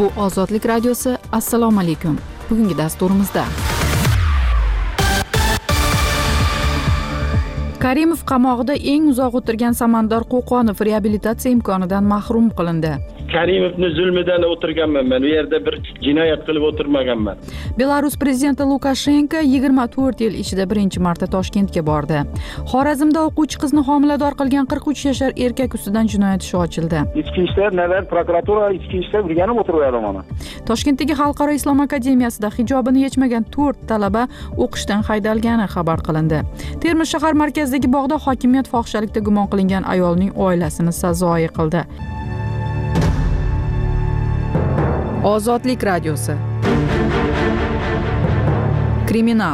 Bu Ozodlik radiosi. Assalomu alaykum. Bugungi dasturimizda Karimov qamoqda eng uzoq o'tirgan Samandor Qo'qonov reabilitatsiya imkonidan mahrum qilindi. Karimovni zulmidan o'tirganman men. Bu yerda bir jinoyat qilib o'tirmaganman. Belarus prezidenti Lukashenko 24 yil ichida birinchi marta Toshkentga bordi. Xorazmda o'quvchi qizni homilador qilgan 43 yashar erkak ustidan jinoyat ishi ochildi. Ichki ishlar navbat prokuratura ichki ishlar o'rganib o'tiryapti mana. Toshkentdagi Xalqaro islom akademiyasida hijobini yechmagan 4 talaba o'qishdan haydalgani xabar qilindi. Termiz shahar markazidagi bog'da hokimiyat fohishalikda gumon qilingan ayolning oilasini sazoyi qildi. Ozodlik radiosi. Kriminal.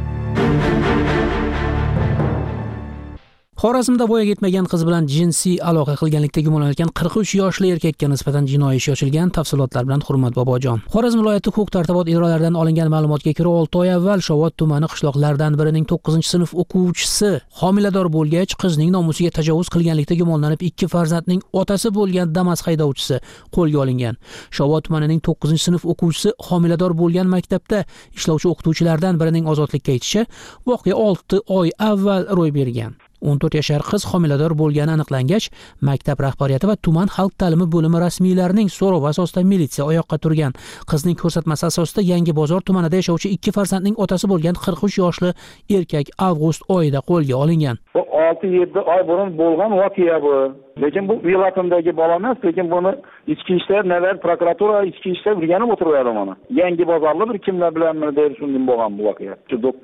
Xorazmda voyaga yetmagan qiz bilan jinsiy aloqa qilganlikda gumonlanayotgan 43 yoshli erkakka nisbatan jinoiy ish ochilgan. Tafsilotlar bilan Hurmat Bobojon. Xorazm viloyati huquq-tartibot idoralaridan olingan ma'lumotga ko'ra 6 oy avval Shovot tumani qishloqlaridan birining 9-sinf o'quvchisi homilador bo'lgach, qizning nomusiga tajovuz qilganlikda gumonlanib 2 farzandning otasi bo'lgan Damas haydovchisi qo'lga olingan. Shovot tumanining 9-sinf o'quvchisi homilador bo'lgan maktabda ishlovchi o'qituvchilardan birining ozodlikka aytishicha, voqea 6 oy avval ro'y bergan. 14 yashar qiz homilador bo'lgani aniqlangach, maktab rahbariyati va tuman xalq ta'limi bo'limi rasmiylarining so'rovi asosida militsiya oyoqqa turgan. Qizning ko'rsatmasi asosida Yangi Bozor tumanida yashovchi 2 farzandning otasi bo'lgan 43 yoshli erkak avgust oyida qo'lga olingan. Bu 6-7 oy burun bo'lgan voqea bu. Lekin bu viloyatimdagi bola emas, lekin buni ichki ishlar navbat prokuratura ichki ishlar o'rganib o'tiryapti mana. Yangi Bozorli bir kimlar bilanmi deb shunday bo'lgan bu voqea.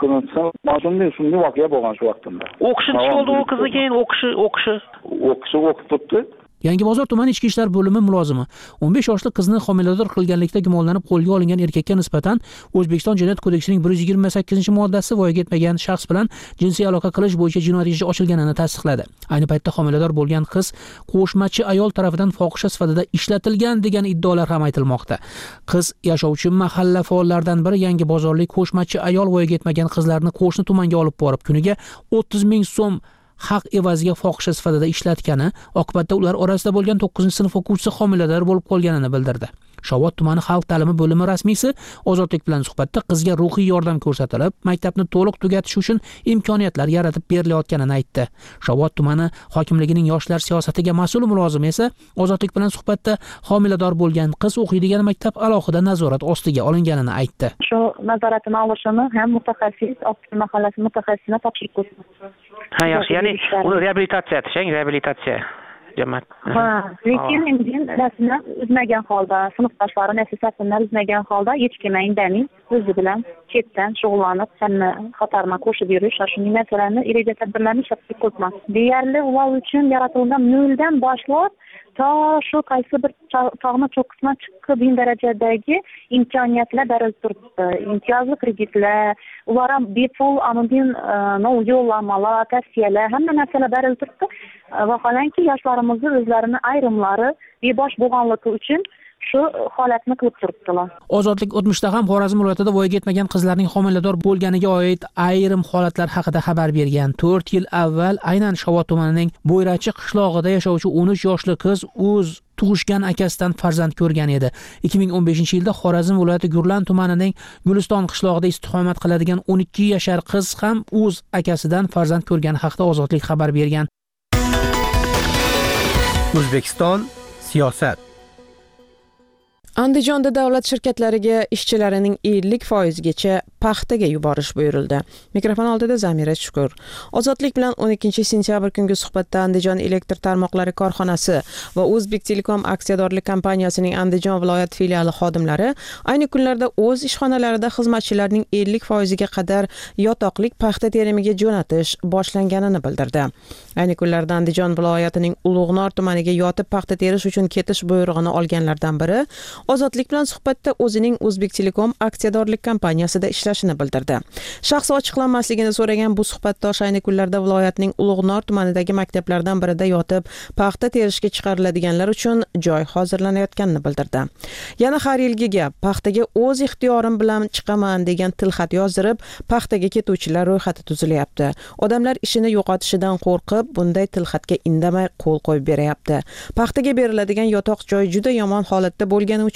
9-sinf shunday voqea bo'lgan shu vaqtda. O'qishi bo'ldi u qizni keyin o'qishi o'qib turibdi. Yangi Bozor tuman ichki ishlar bo'limi mulozimi 15 yoshli qizni homilador qilganlikda gumonlanib qo'lga olingan erkakka nisbatan O'zbekiston Jinoyat kodeksining 128-moddasi voyaga yetmagan shaxs bilan jinsiy aloqa qilish bo'yicha jinoyat ishi ochilganini tasdiqladi. Ayni paytda homilador bo'lgan qiz qo'shmachi ayol tomonidan fohisha sifatida ishlatilgan degan iddaolar ham aytilmoqda. Qiz yashovchi mahalla faollaridan biri Yangi Bozorlik qo'shmachi ayol voyaga yetmagan qizlarni qo'shni tumanga olib borib, kuniga 30 ming so'm haq evaziga fohisha sifatida ishlatgani, oqibatda ular orasida bo'lgan 9-sinf o'quvchisi homilador bo'lib qolganini bildirdi. Shovot tumani xalq ta'limi bo'limi rasmiysi Ozodlik bilan suhbatda qizga ruhiy yordam ko'rsatilib, maktabni to'liq tugatish uchun imkoniyatlar yaratib berilayotganini aytdi. Shovot tumani hokimligining yoshlar siyosatiga mas'ul mulozimi esa Ozodlik bilan suhbatda homilador bo'lgan qiz o'qiydigan maktab alohida nazorat ostiga olinganini aytdi. Shu nazoratni olishini ham mutaxassis, Oqsuv mahallasi mutaxassisina topshirib qo'ydi. Ha, yaxshi. Ya'ni uni reabilitatsiya etishing, reabilitatsiya. Ha, lekin endi rasmni uzmagan holda, sinfdoshlarini esa safini uzmagan holda hech kimga indamay, o'zi bilan chetdan shug'ullanib, hamma xatarma qo'shib yurish, shunday narsalarni reja tadbirlarni ishlab ko'rmoq. Deyarli ular uchun yaratilgan noldan boshlab to shu qaysi bir tog'ni cho'qqisidan chiqib darajadagi imkoniyatlar daraj turibdi. Imtiyozli kreditlar, ular ham bepul anonim yo'llanmalar, tavsiyalar, hamma narsalar daraj turibdi. Vaholanki yoshlarimizni o'zlarini ayrimlari bebosh bo'lganligi uchun shu holatni qilib turibdilar. Ozodlik o'tmishda ham Xorazm viloyatida voyaga yetmagan qizlarning homilador bo'lganiga oid ayrim holatlar haqida xabar bergan. 4 yil avval aynan Shovot tumanining Bo'yrachi qishlog'ida yashovchi 13 yoshli qiz o'z tug'ishgan akasidan farzand ko'rgan edi. 2015-yilda Xorazm viloyati Gurlan tumanining Guliston qishlog'ida istiqomat qiladigan 12 yashar qiz ham o'z akasidan farzand ko'rgani haqida Ozodlik xabar bergan. O'zbekiston siyosat. Andijonda davlat shirkatlariga ishchilarining 50%gacha paxtaga yuborish buyurildi. Mikrofon oldida Zamira Shukur. Ozodlik bilan 12 sentyabr kungi suhbatda Andijon elektr tarmoqlari korxonasi va O'zbek Telekom aksiyadorlik kompaniyasining Andijon viloyat filiali xodimlari ayni kunlarda o'z ishxonalarida xizmatchilarning 50%ga qadar yotoqlik paxta terimiga jo'natish boshlanganini bildirdi. Ayni kunlarda Andijon viloyatining Ulug'nor tumaniga yotib paxta terish uchun ketish buyrug'ini olganlardan biri Ozodlik bilan suhbatda o'zining O'zbek Telekom aksiyadorlik kompaniyasida ishlashini bildirdi. Shaxsi ochiqlanmasligini so'ragan bu suhbatdosh ayni kunlarda viloyatning Ulug'nor tumanidagi maktablardan birida yotib paxta terishga chiqariladiganlar uchun joy hozirlanayotganini bildirdi. Yana har yilgiga paxtaga o'z ixtiyorim bilan chiqaman degan tilxat yozdirib, paxtaga ketuvchilar ro'yxati tuzilyapti. Odamlar ishini yo'qotishidan qo'rqib, bunday tilxatga indamay qo'l qo'yib beryapti. Paxtaga beriladigan yotoq joy juda yomon holatda bo'lgani uchun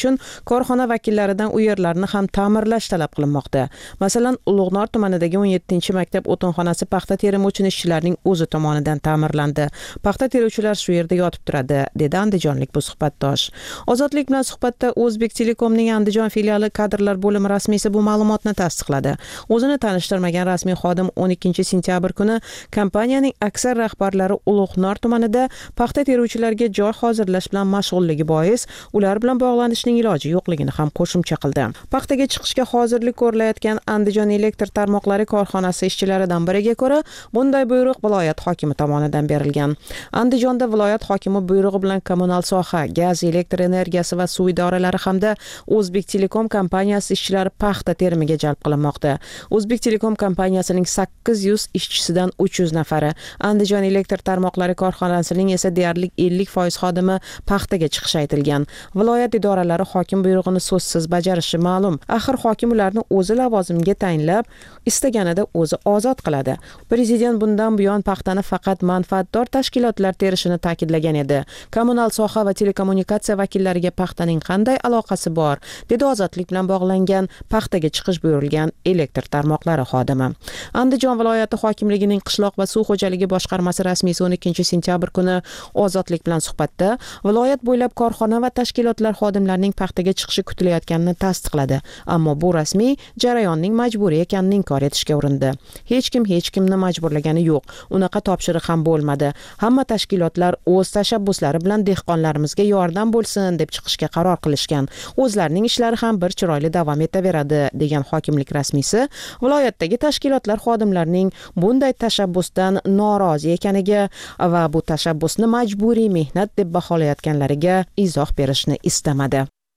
uchun korxona vakillaridan u yerlarni ham ta'mirlash talab qilinmoqda. Masalan, Ulug'nor tumanidagi 17-maktab o'tinxonasi paxta termovchi ishchilarning o'zi tomonidan ta'mirlandi. Paxta teruvchilar shu yerda yotib turadi, dedi andijonlik bu suhbatdosh. Ozodlik bilan suhbatda O'zbek Telekomning Andijon filiali kadrlar bo'limi rasmiysi bu ma'lumotni tasdiqladi. O'zini tanishtirmagan rasmiy xodim 12 sentyabr kuni kompaniyaning aksar rahbarlari Ulug'nor tumanida paxta teruvchilarga joy hozirlash bilan mashg'ulligi bois ular bilan bog'lanishning iloji yo'qligini ham qo'shimcha qildi. Paxtaga chiqishga hozirlik ko'rilayotgan Andijon elektr tarmoqlari korxonasi ishchilaridan biriga ko'ra, bunday buyruq viloyat hokimi tomonidan berilgan. Andijonda viloyat hokimi buyrug'i bilan kommunal soha, gaz, elektr energiyasi va suv idoralari hamda O'zbek Telekom kompaniyasi ishchilari paxta terimiga jalb qilinmoqda. O'zbek Telekom kompaniyasining 800 ishchisidan 300 nafari, Andijon elektr tarmoqlari korxonasining esa deyarli 50% xodimi paxtaga chiqishi aytilgan. Viloyat idoralari hokim buyrug'ini so'zsiz bajarishi ma'lum. Axir hokim ularni o'zi lavozimga tayinlab, istaganida o'zi ozod qiladi. Prezident bundan buyon paxtani faqat manfaatdor tashkilotlar terishini ta'kidlagan edi. Kommunal soha va telekommunikatsiya vakillariga paxtaning qanday aloqasi bor, dedi ozodlik bilan bog'langan paxtaga chiqish buyurilgan elektr tarmoqlari xodimi. Andijon viloyati hokimligining qishloq va suv xo'jaligi boshqarmasi rasmiysi 12 sentyabr kuni ozodlik bilan suhbatda viloyat bo'ylab korxona va tashkilotlar xodimlarining paxtaga chiqishi kutilayotganini tasdiqladi. Ammo bu rasmiy jarayonning majburiy ekanini inkor etishga urindi. Hech kimni majburlagani yo'q. Unaqa topshiriq ham bo'lmadi. Hamma tashkilotlar o'z tashabbuslari bilan dehqonlarimizga yordam bo'lsin deb chiqishga qaror qilishgan. O'zlarining ishlari ham bir chiroyli davom etaveradi, degan hokimlik rasmiysi viloyatdagi tashkilotlar xodimlarining bunday tashabbusdan norozi ekaniga va bu tashabbusni majburiy mehnat deb baholayotganlariga izoh berishni istamadi.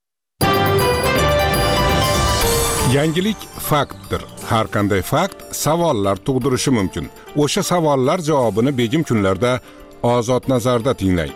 Yangilik faktdir. Har qanday fakt savollar tug'dirishi mumkin. O'sha savollar javobini begim kunlarda Ozod nazarda tinglang.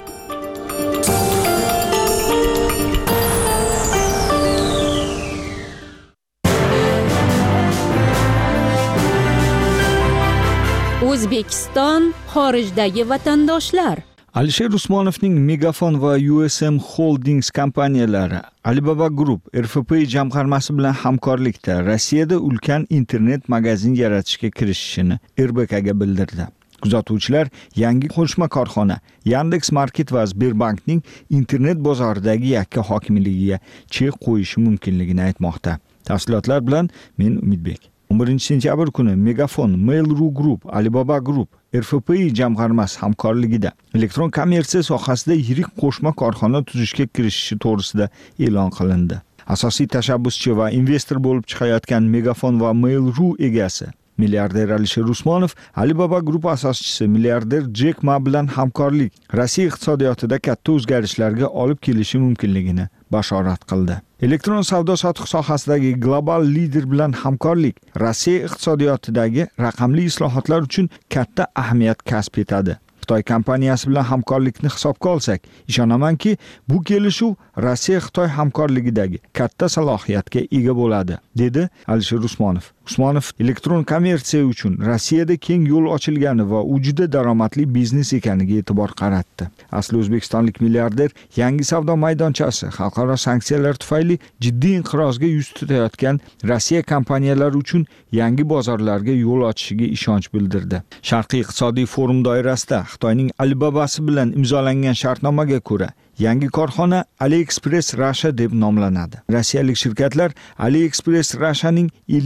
O'zbekiston xorijdagi vatandoshlar. Alisher Usmonovning Megafon va USM Holdings kompaniyalari Alibaba Group RFP jamg'armasi bilan hamkorlikda Rossiyada ulkan internet magazin yaratishga kirishishini RBKga bildirdi. Kuzatuvchilar yangi qo'shma korxona Yandex Market va Sberbankning internet bozoridagi yakka hokimligiga chek qo'yishi mumkinligini aytmoqda. Tafsilotlar bilan men Umidbek. 11 sentyabr kuni Megafon, Mail.ru Group, Alibaba Group, RFP jamg'armasi hamkorligida elektron kommersiya sohasida yirik qo'shma korxona tuzishga kirishishi to'g'risida e'lon qilindi. Asosiy tashabbuschi va investor bo'lib chiqayotgan Megafon va Mail.ru egasi milliarder Alisher Usmonov Alibaba Group asoschisi milliarder Jack Ma bilan hamkorlik Rossiya iqtisodiyotida katta o'zgarishlarga olib kelishi mumkinligini bashorat qildi. Elektron savdo-sotiq sohasidagi global lider bilan hamkorlik Rossiya iqtisodiyotidagi raqamli islohotlar uchun katta ahamiyat kasb etadi. Xitoy kompaniyasi bilan hamkorlikni hisobga olsak, ishonamanki, bu kelishuv Rossiya-Xitoy hamkorligidagi katta salohiyatga ega bo'ladi, dedi Alisher Usmonov. Usmonov elektron kommersiya uchun Rossiyada keng yo'l ochilgani va u juda daromadli biznes ekaniga e'tibor qaratdi. Asli o'zbekistonlik milliarder yangi savdo maydonchasi xalqaro sanksiyalar tufayli jiddiy inqirozga yuz tutayotgan Rossiya kompaniyalari uchun yangi bozorlarga yo'l ochishiga ishonch bildirdi. Sharqiy iqtisodiy forum doirasida Xitoyning Alibabasi bilan imzolangan shartnomaga ko'ra yangi korxona AliExpress Russia deb nomlanadi. Rossiyalik shirkatlar AliExpress Russianing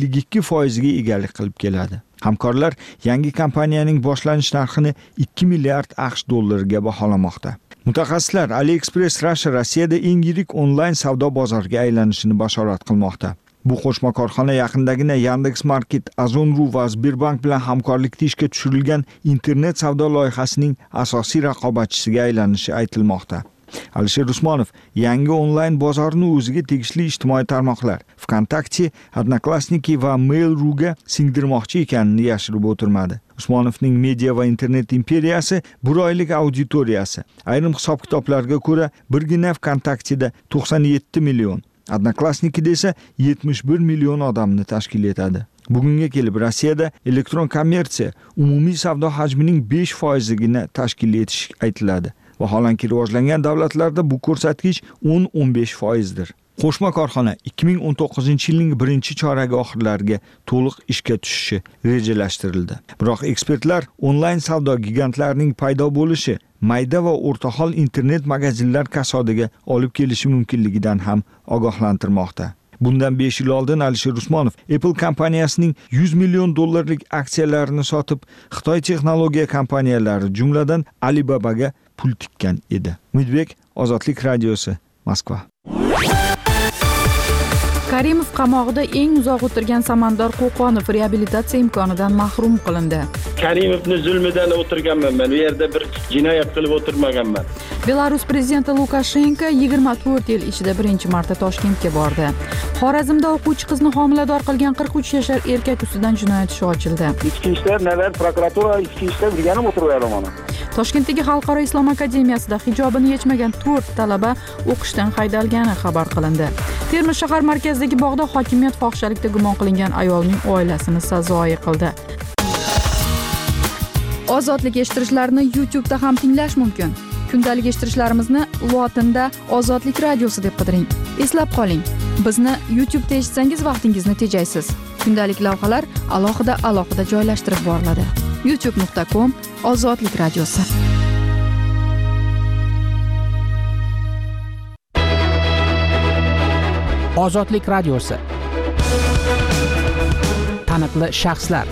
52%ga egalik qilib keladi. Hamkorlar yangi kompaniyaning boshlanish narxini 2 milliard AQSh dollariga baholamoqda. Mutaxassislar AliExpress Russia Rossiyada eng yirik onlayn savdo bozoriga aylanishini bashorat qilmoqda. Bu qo'shma korxona yaqindagina Yandex Market, Ozon.ru va Sberbank bilan hamkorlikda ishga tushirilgan internet savdo loyihasining asosiy raqobatchisiga aylanishi aytilmoqda. Alisher Usmonov yangi onlayn bozorni o'ziga tegishli ijtimoiy tarmoqlar VKontakte, Odnoklassniki va Mail.ru'ga singdirmoqchi ekanini yashirib o'tirmadi. Usmonovning media va internet imperiyasi 1 oylik auditoriyasi ayrim hisob-kitoblarga ko'ra birgina VKontakteda 97 million, Odnoklassnikida esa 71 million odamni tashkil etadi. Bugunga kelib Rossiyada elektron kommersiya umumiy savdo hajmining 5%igina tashkil etish aytiladi. Vaholanki rivojlangan davlatlarda bu ko'rsatkich 10-15%dir. Qo'shma korxona 2019-yilning birinchi choragi oxirlariga to'liq ishga tushishi rejalashtirildi. Biroq ekspertlar onlayn savdo gigantlarining paydo bo'lishi mayda va o'rtahol internet magazinlar kasodiga olib kelishi mumkinligidan ham ogohlantirmoqda. Bundan 5 yil oldin Alisher Usmonov Apple kompaniyasining $100 million aksiyalarini sotib, Xitoy texnologiya kompaniyalari, jumladan Alibabaga pul tikkan edi. Umidbek, Ozodlik radiosi, Moskva. Karimov qamoqda eng uzoq o'tirgan Samandar Qo'qonov reabilitatsiya imkonidan mahrum qilindi. Karimovning zulmidan o'tirganman men. U yerda bir jinoyat qilib o'tirmaganman. Belarus prezidenti Lukashenko 24 yil ichida birinchi marta Toshkentga bordi. Xorazmda o'quvchi qizni homilador qilgan 43 yashar erkak ustidan jinoyat ishi ochildi. Ichki ishlar, navbat prokuratura ichki ishlar birganib o'tirib mana. Toshkentdagi Xalqaro islom akademiyasida hijobini yechmagan 4 talaba o'qishdan haydalgani xabar qilindi. Termiz shahar markazidagi bog'da hokimiyat fohishalikda gumon qilingan ayolning oilasini sazoyi qildi. Ozodlik eshittirishlarni YouTube'da ham tinglash mumkin. Kundalik eshittirishlarimizni lotinda Ozodlik radiosi deb qidiring. Eslab qoling, bizni YouTube'da eshitsangiz vaqtingizni tejaysiz. Kundalik lavhalar alohida joylashtirib boriladi. youtube.com/Ozodlik radiosi. Ozodlik radiosi. Taniqli shaxslar.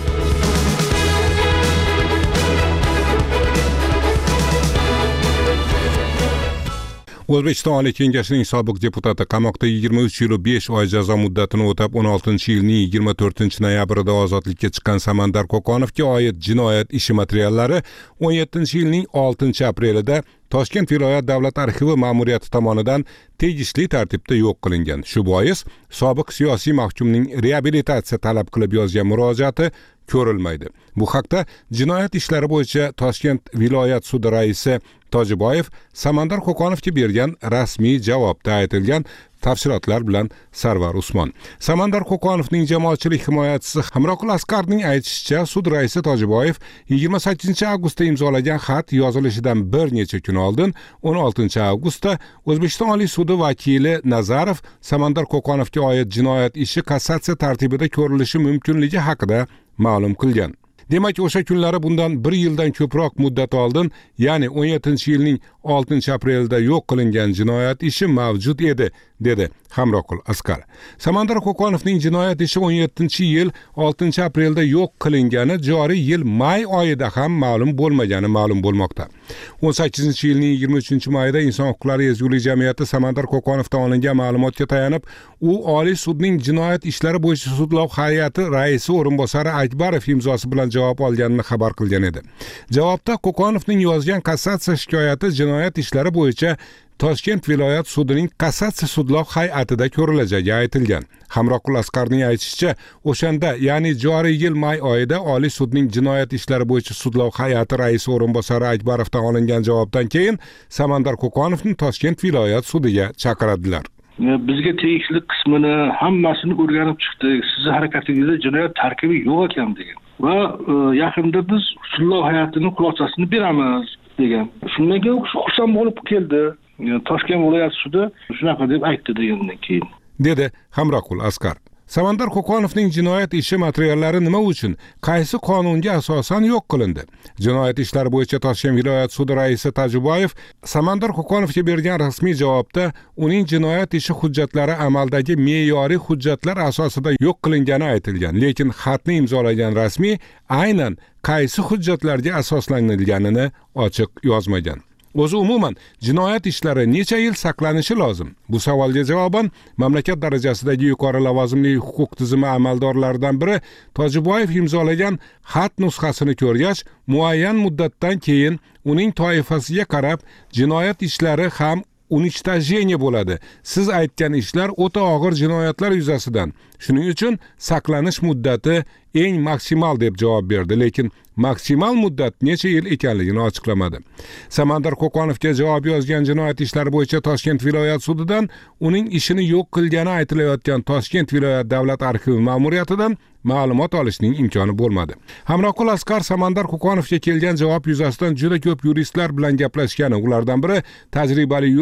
O'zbekiston Oliy Kengashining sobiq deputati qamoqda 23 yil 5 oy jazo muddatini o'tab 16-yilning 24-noyabrida ozodlikka chiqqan Samandar Qo'qonovga oid jinoyat ishi materiallari 17-yilning 6-aprelida Toshkent viloyat davlat arxivi ma'muriyati tomonidan tegishli tartibda yo'q qilingan. Shu bois sobiq siyosiy mahkumning reabilitatsiya talab qilib yozgan murojaati ko'rilmaydi. Bu haqda jinoyat ishlari bo'yicha Toshkent viloyat sudi raisi Tojiboyev Samandar Qo'qonovga bergan rasmiy javobda aytilgan. Tafsilotlar bilan Sarvar Usmon. Samandar Qo'qonovning jamoatchilik himoyachisi Hamroqul Asqarning aytishicha, sud raisi Tojiboyev 28-avgustda imzolagan xat yozilishidan bir necha kun oldin 16-avgustda O'zbekiston Oliy sudi vakili Nazarov Samandar Qo'qonovga oid jinoyat ishi kassatsiya tartibida ko'rilishi mumkinligi haqida ma'lum qilgan. Demak, o'sha kunlari bundan 1 yildan ko'proq muddat oldin, ya'ni 17-yilning 6-aprelida yo'q qilingan jinoyat ishi mavjud edi, dedi Hamroqul Asqar. Samandar Qo'qonovning jinoyat ishi 17-yil 6-aprelda yo'q qilingani joriy yil may oyida ham ma'lum bo'lmagani ma'lum bo'lmoqda. 18-yilning 23-mayida Inson huquqlari ezgulik jamiyati Samandar Qo'qonovdan olingan ma'lumotga tayanib, u Oliy sudning jinoyat ishlari bo'yicha sudlov hay'ati raisi o'rinbosari Akbarov imzosi bilan javob olganini xabar qilgan edi. Javobda Qo'qonovning yozgan kassatsiya shikoyati jinoyat ishlari bo'yicha Toshkent viloyat sudining kassatsiya sudlov hay'atida ko'rilajagi aytilgan. Hamroqul Asqarning aytishicha, o'shanda, ya'ni joriy yil may oyida Oliy sudning jinoyat ishlari bo'yicha sudlov hay'ati raisi o'rinbosari Akbarovdan olingan javobdan keyin Samandar Qo'qonovni Toshkent viloyat sudiga chaqiradilar. Bizga tegishli qismini hammasini o'rganib chiqdik. Sizning harakatingizda jinoyat tarkibi yo'q ekan degan. Va yaqinda biz sudlov hay'atining xulosasini beramiz degan. Shundan keyin xursand bo'lib keldi. Toshkent viloyat sudi shunaqa deb aytdi degandan keyin, dedi Hamroqul Asqar. Samandar Qo'qonovning jinoyat ishi materiallari nima uchun, qaysi qonunga asosan yo'q qilindi? Jinoyat ishlari bo'yicha Toshkent viloyat sudi raisi Tojiboyev Samandar Qo'qonovga bergan rasmiy javobda uning jinoyat ishi hujjatlari amaldagi me'yoriy hujjatlar asosida yo'q qilingani aytilgan, lekin xatni imzolagan rasmiy aynan qaysi hujjatlarga asoslanganini ochiq yozmagan. O'zi umuman jinoyat ishlari necha yil saqlanishi lozim? Bu savolga javoban mamlakat darajasidagi yuqori lavozimli huquq tizimi amaldorlaridan biri Tojiboyev imzolagan xat nusxasini ko'rgach, muayyan muddatdan keyin uning toifasiga qarab jinoyat ishlari ham unичтожение bo'ladi. Siz aytgan ishlar o'ta og'ir jinoyatlar yuzasidan. Shuning uchun saqlanish muddati eng maksimal deb javob berdi, lekin maksimal muddat necha yil ekanligini ochiqlamadi. Samandar Qo'qonovga javob yozgan jinoyat ishlari bo'yicha Toshkent viloyat sudidan uning ishini yo'q qilgani aytilayotgan Toshkent viloyat davlat arxivi ma'muriyatidan ma'lumot olishning imkoni bo'lmadi. Hamroqul Asqar Samandar Qo'qonovga kelgan javob yuzasidan juda ko'p yuristlar bilan gaplashgan. Ulardan biri tajribali yurist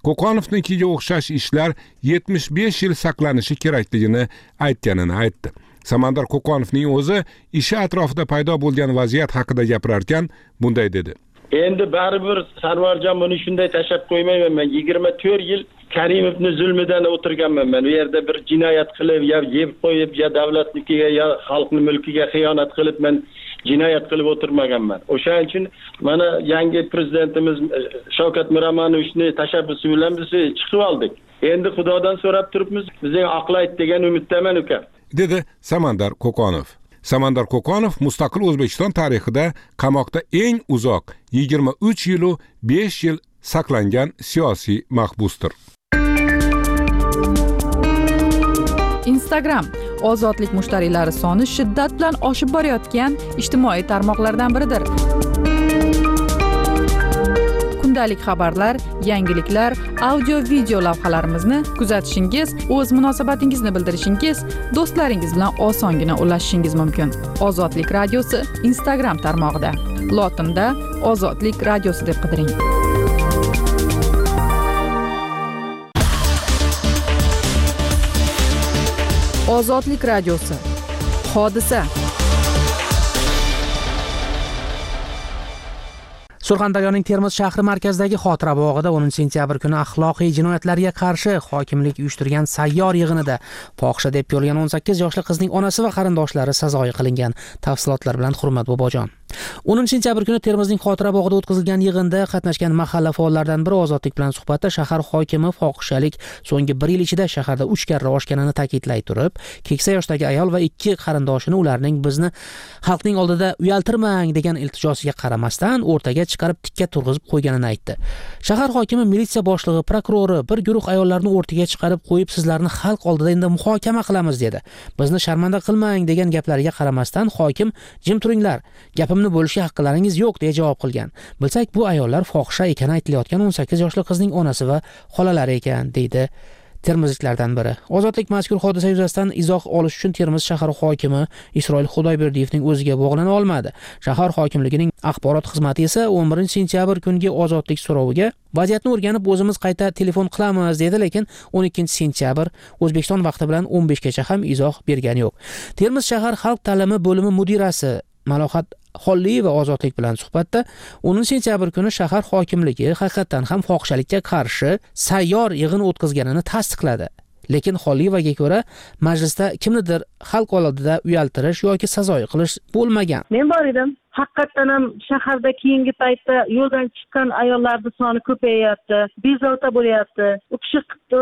Ko'qonovnikiga o'xshash ishlar 75 yil saqlanishi kerakligini aytganini aytdi. Samandar Qo'qonovning o'zi ishi atrofida paydo bo'lgan vaziyat haqida gapirarkan bunday dedi. Endi baribir Sarvarjon buni shunday tashab qo'ymayman. Men 24 yil Karimovning zulmidan o'tirganman. Men u yerda bir jinoyat qilib, ya yeb qo'yib, ya davlatnikiga, ya xalqning mulkiga xiyonat qilib men jinoyat qilib o'tirmaganman. O'shaning uchun mana yangi prezidentimiz Shavkat Miromonovichning tashabbusi bilan biz chiqib oldik. Endi Xudodan so'rab turibmiz, bizning aqlayt degan umiddaman uka. Dedi Samandar Qo'qonov. Samandar Qo'qonov mustaqil O'zbekiston tarixida qamoqda eng uzoq 23 yil u 5 yil saqlangan siyosiy mahbusdir. Instagram ozodlik mushtariylari soni shiddat bilan oshib borayotgan ijtimoiy tarmoqlardan biridir. Kundalik xabarlar, yangiliklar, audio-video lavhalarimizni kuzatishingiz, o'z munosabatingizni bildirishingiz, do'stlaringiz bilan osongina ulashishingiz mumkin. Ozodlik radiosi Instagram tarmog'ida. Lotinda Ozodlik radiosi deb qidiring. Ozodlik radiosi. Hodisa. Surxondaryoning Termiz shahri markazidagi Xotira bog'ida 10 sentyabr kuni axloqiy jinoyatlarga qarshi hokimlik uyushtirgan sayyor yig'inida fohisha deb ko'rilgan 18 yoshli qizning onasi va qarindoshlari sazoyi qilingan. Tafsilotlar bilan Hurmat Bobojon. 10 sentyabr kuni Termizning Xotira bog'ida o'tkazilgan yig'inda qatnashgan mahalla faollaridan biri Ozodlik bilan suhbatda shahar hokimi fohishalik so'nggi 1 yil ichida shaharda 3 karra oshganini ta'kidlay turib, keksa yoshdagi ayol va 2 qarindoshini ularning bizni xalqning oldida uyaltirmang degan iltijosiga qaramasdan o'rtaga chiqarib tikka turg'izib qo'yganini aytdi. Shahar hokimi, militsiya boshlig'i, prokurori bir guruh ayollarni o'rtaga chiqarib qo'yib, sizlarni xalq oldida endi muhokama qilamiz dedi. Bizni sharmanda qilmang degan gaplariga qaramasdan hokim jim turinglar, gapimni bo'lishga haqqlaringiz yo'q deya javob qilgan. Bilsak, bu ayollar fohisha ekani aytilayotgan 18 yoshli qizning onasi va xolalari ekan, deydi termizliklardan biri. Ozodlik mazkur hodisa yuzasidan izoh olish uchun Termiz shahar hokimi Isroil Xudoyberdiyevning o'ziga bog'lana olmadi. Shahar hokimligining axborot xizmati esa 11 sentyabr kungi Ozodlik so'roviga vaziyatni o'rganib o'zimiz qayta telefon qilamiz dedi, lekin 12 sentyabr O'zbekiston vaqti bilan 15 gacha ham izoh bergani yo'q. Termiz shahar xalq ta'limi bo'limi mudirasi Malohat Xolliyeva Ozodlik bilan suhbatda 10 sentyabr kuni shahar hokimligi haqiqatan ham fohishalikka qarshi sayyor yig'in o'tkazganini tasdiqladi. Lekin Xolliyevaga ko'ra majlisda kimnidir xalq oldida uyaltirish yoki sazoyi qilish bo'lmagan. Men bor edim. Haqiqatan ham shaharda keyingi paytda yo'ldan chiqqan ayollarning soni ko'payyapti, bezovta bo'lyapti. U kishi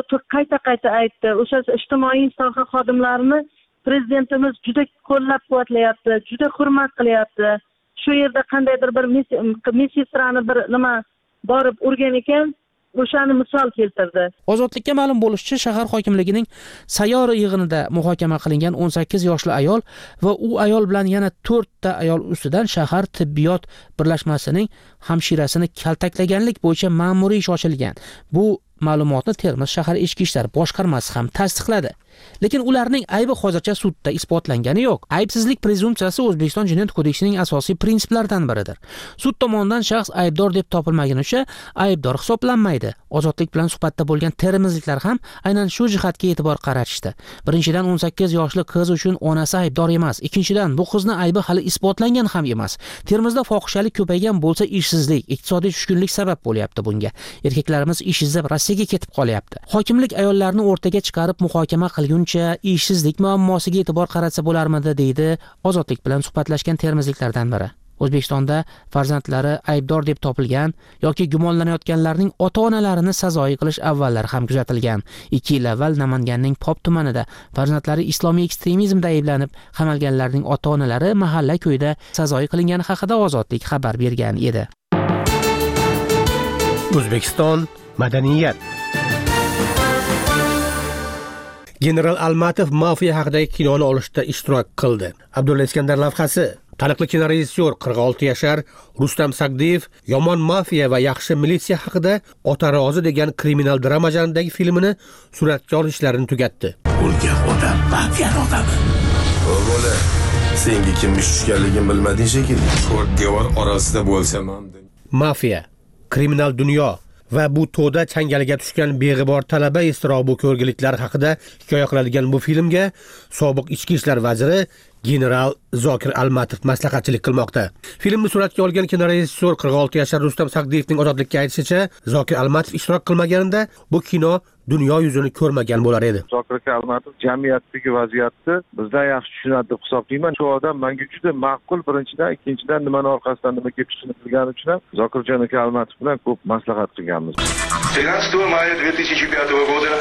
qayta aytdi. O'sha ijtimoiy soha xodimlarini prezidentimiz juda qo'llab-quvvatlayapti, juda hurmat qilyapti. Shu yerda qandaydir bir mesestrani bir nima borib urgan ekan, o'shani misol keltirdi. Ozodlikka ma'lum bo'lishicha, shahar hokimligining sayyor yig'inida muhokama qilingan 18 yoshli ayol va u ayol bilan yana 4 ta ayol ustidan shahar tibbiyot birlashmasining hamshirasini kaltaklaganlik bo'yicha ma'muriy ish ochilgan. Bu ma'lumotni Termiz shahar ichki ishlar boshqarmasi ham tasdiqladi. Lekin ularning aybi hozircha sudda isbotlangani yo'q. Aybsizlik prezumpsiyasi O'zbekiston Jinoyat kodeksining asosiy prinsiplaridan biridir. Sud tomonidan shaxs aybdor deb topilmagunicha aybdor hisoblanmaydi. Ozodlik bilan suhbatda bo'lgan termizliklar ham aynan shu jihatga e'tibor qaratishdi. Birinchidan, 18 yoshli qiz uchun onasi aybdor emas. Ikkinchidan, bu qizni aybi hali isbotlangan ham emas. Termizda fohishalik ko'paygan bo'lsa, ishsizlik, iqtisodiy tushkunlik sabab bo'lyapti bunga. Erkaklarimiz ish izlab Rossiyaga ketib qolyapti. Hokimlik ayollarni o'rtaga chiqarib muhokama qilguncha ishsizlik muammosiga e'tibor qaratsa bo'larmidi, deydi Ozodlik bilan suhbatlashgan termizliklardan biri. O'zbekistonda farzandlari aybdor deb topilgan yoki gumonlanayotganlarning ota-onalarini sazoyi qilish avvallari ham kuzatilgan. 2 yil avval Namanganning Pop tumanida farzandlari islomiy ekstremizmda ayblanib qamalganlarning ota-onalari mahalla ko'yda sazoyi qilingani haqida Ozodlik xabar bergan edi. O'zbekiston madaniyat. General Almatov mafiya haqidagi kinoni olishda ishtirok qildi. Abdulla Iskandar lavhasi. Taniqli kinorejissyor 46 yashar Rustam Sagdiyev Yomon mafiya va yaxshi militsiya haqida Ota rozi degan kriminal drama janridagi filmini suratga olish ishlarini tugatdi. O'lgan odam mafiya odami. O'g'li, senga kim ish tushganligini bilmading shekilli. To'rt devor orasida bo'lsam ham. Mafiya, kriminal dunyo va bu to'da changaliga tushgan beg'ibor talaba iztirobu ko'rgiliklar haqida hikoya qiladigan bu filmga sobiq ichki ishlar vaziri general Zokir Almatov maslahatchilik qilmoqda. Filmni suratga olgan kinorejissyor 46 yashar Rustam Sagdiyevning ozodlikka aytishicha, Zokir Almatov ishtirok qilmaganida bu kino dunyo yuzini ko'rmagan bo'lar edi. Zokir Almatov jamiyatdagi vaziyatni bizdan yaxshi tushunadi deb hisoblayman. Shu odam menga juda ma'qul, birinchidan, ikkinchidan nimani orqasidan nima kelib chiqishini bilgani uchun ham Zokirjon aka Almatov bilan ko'p maslahat qilganmiz. 13 maya 2005 года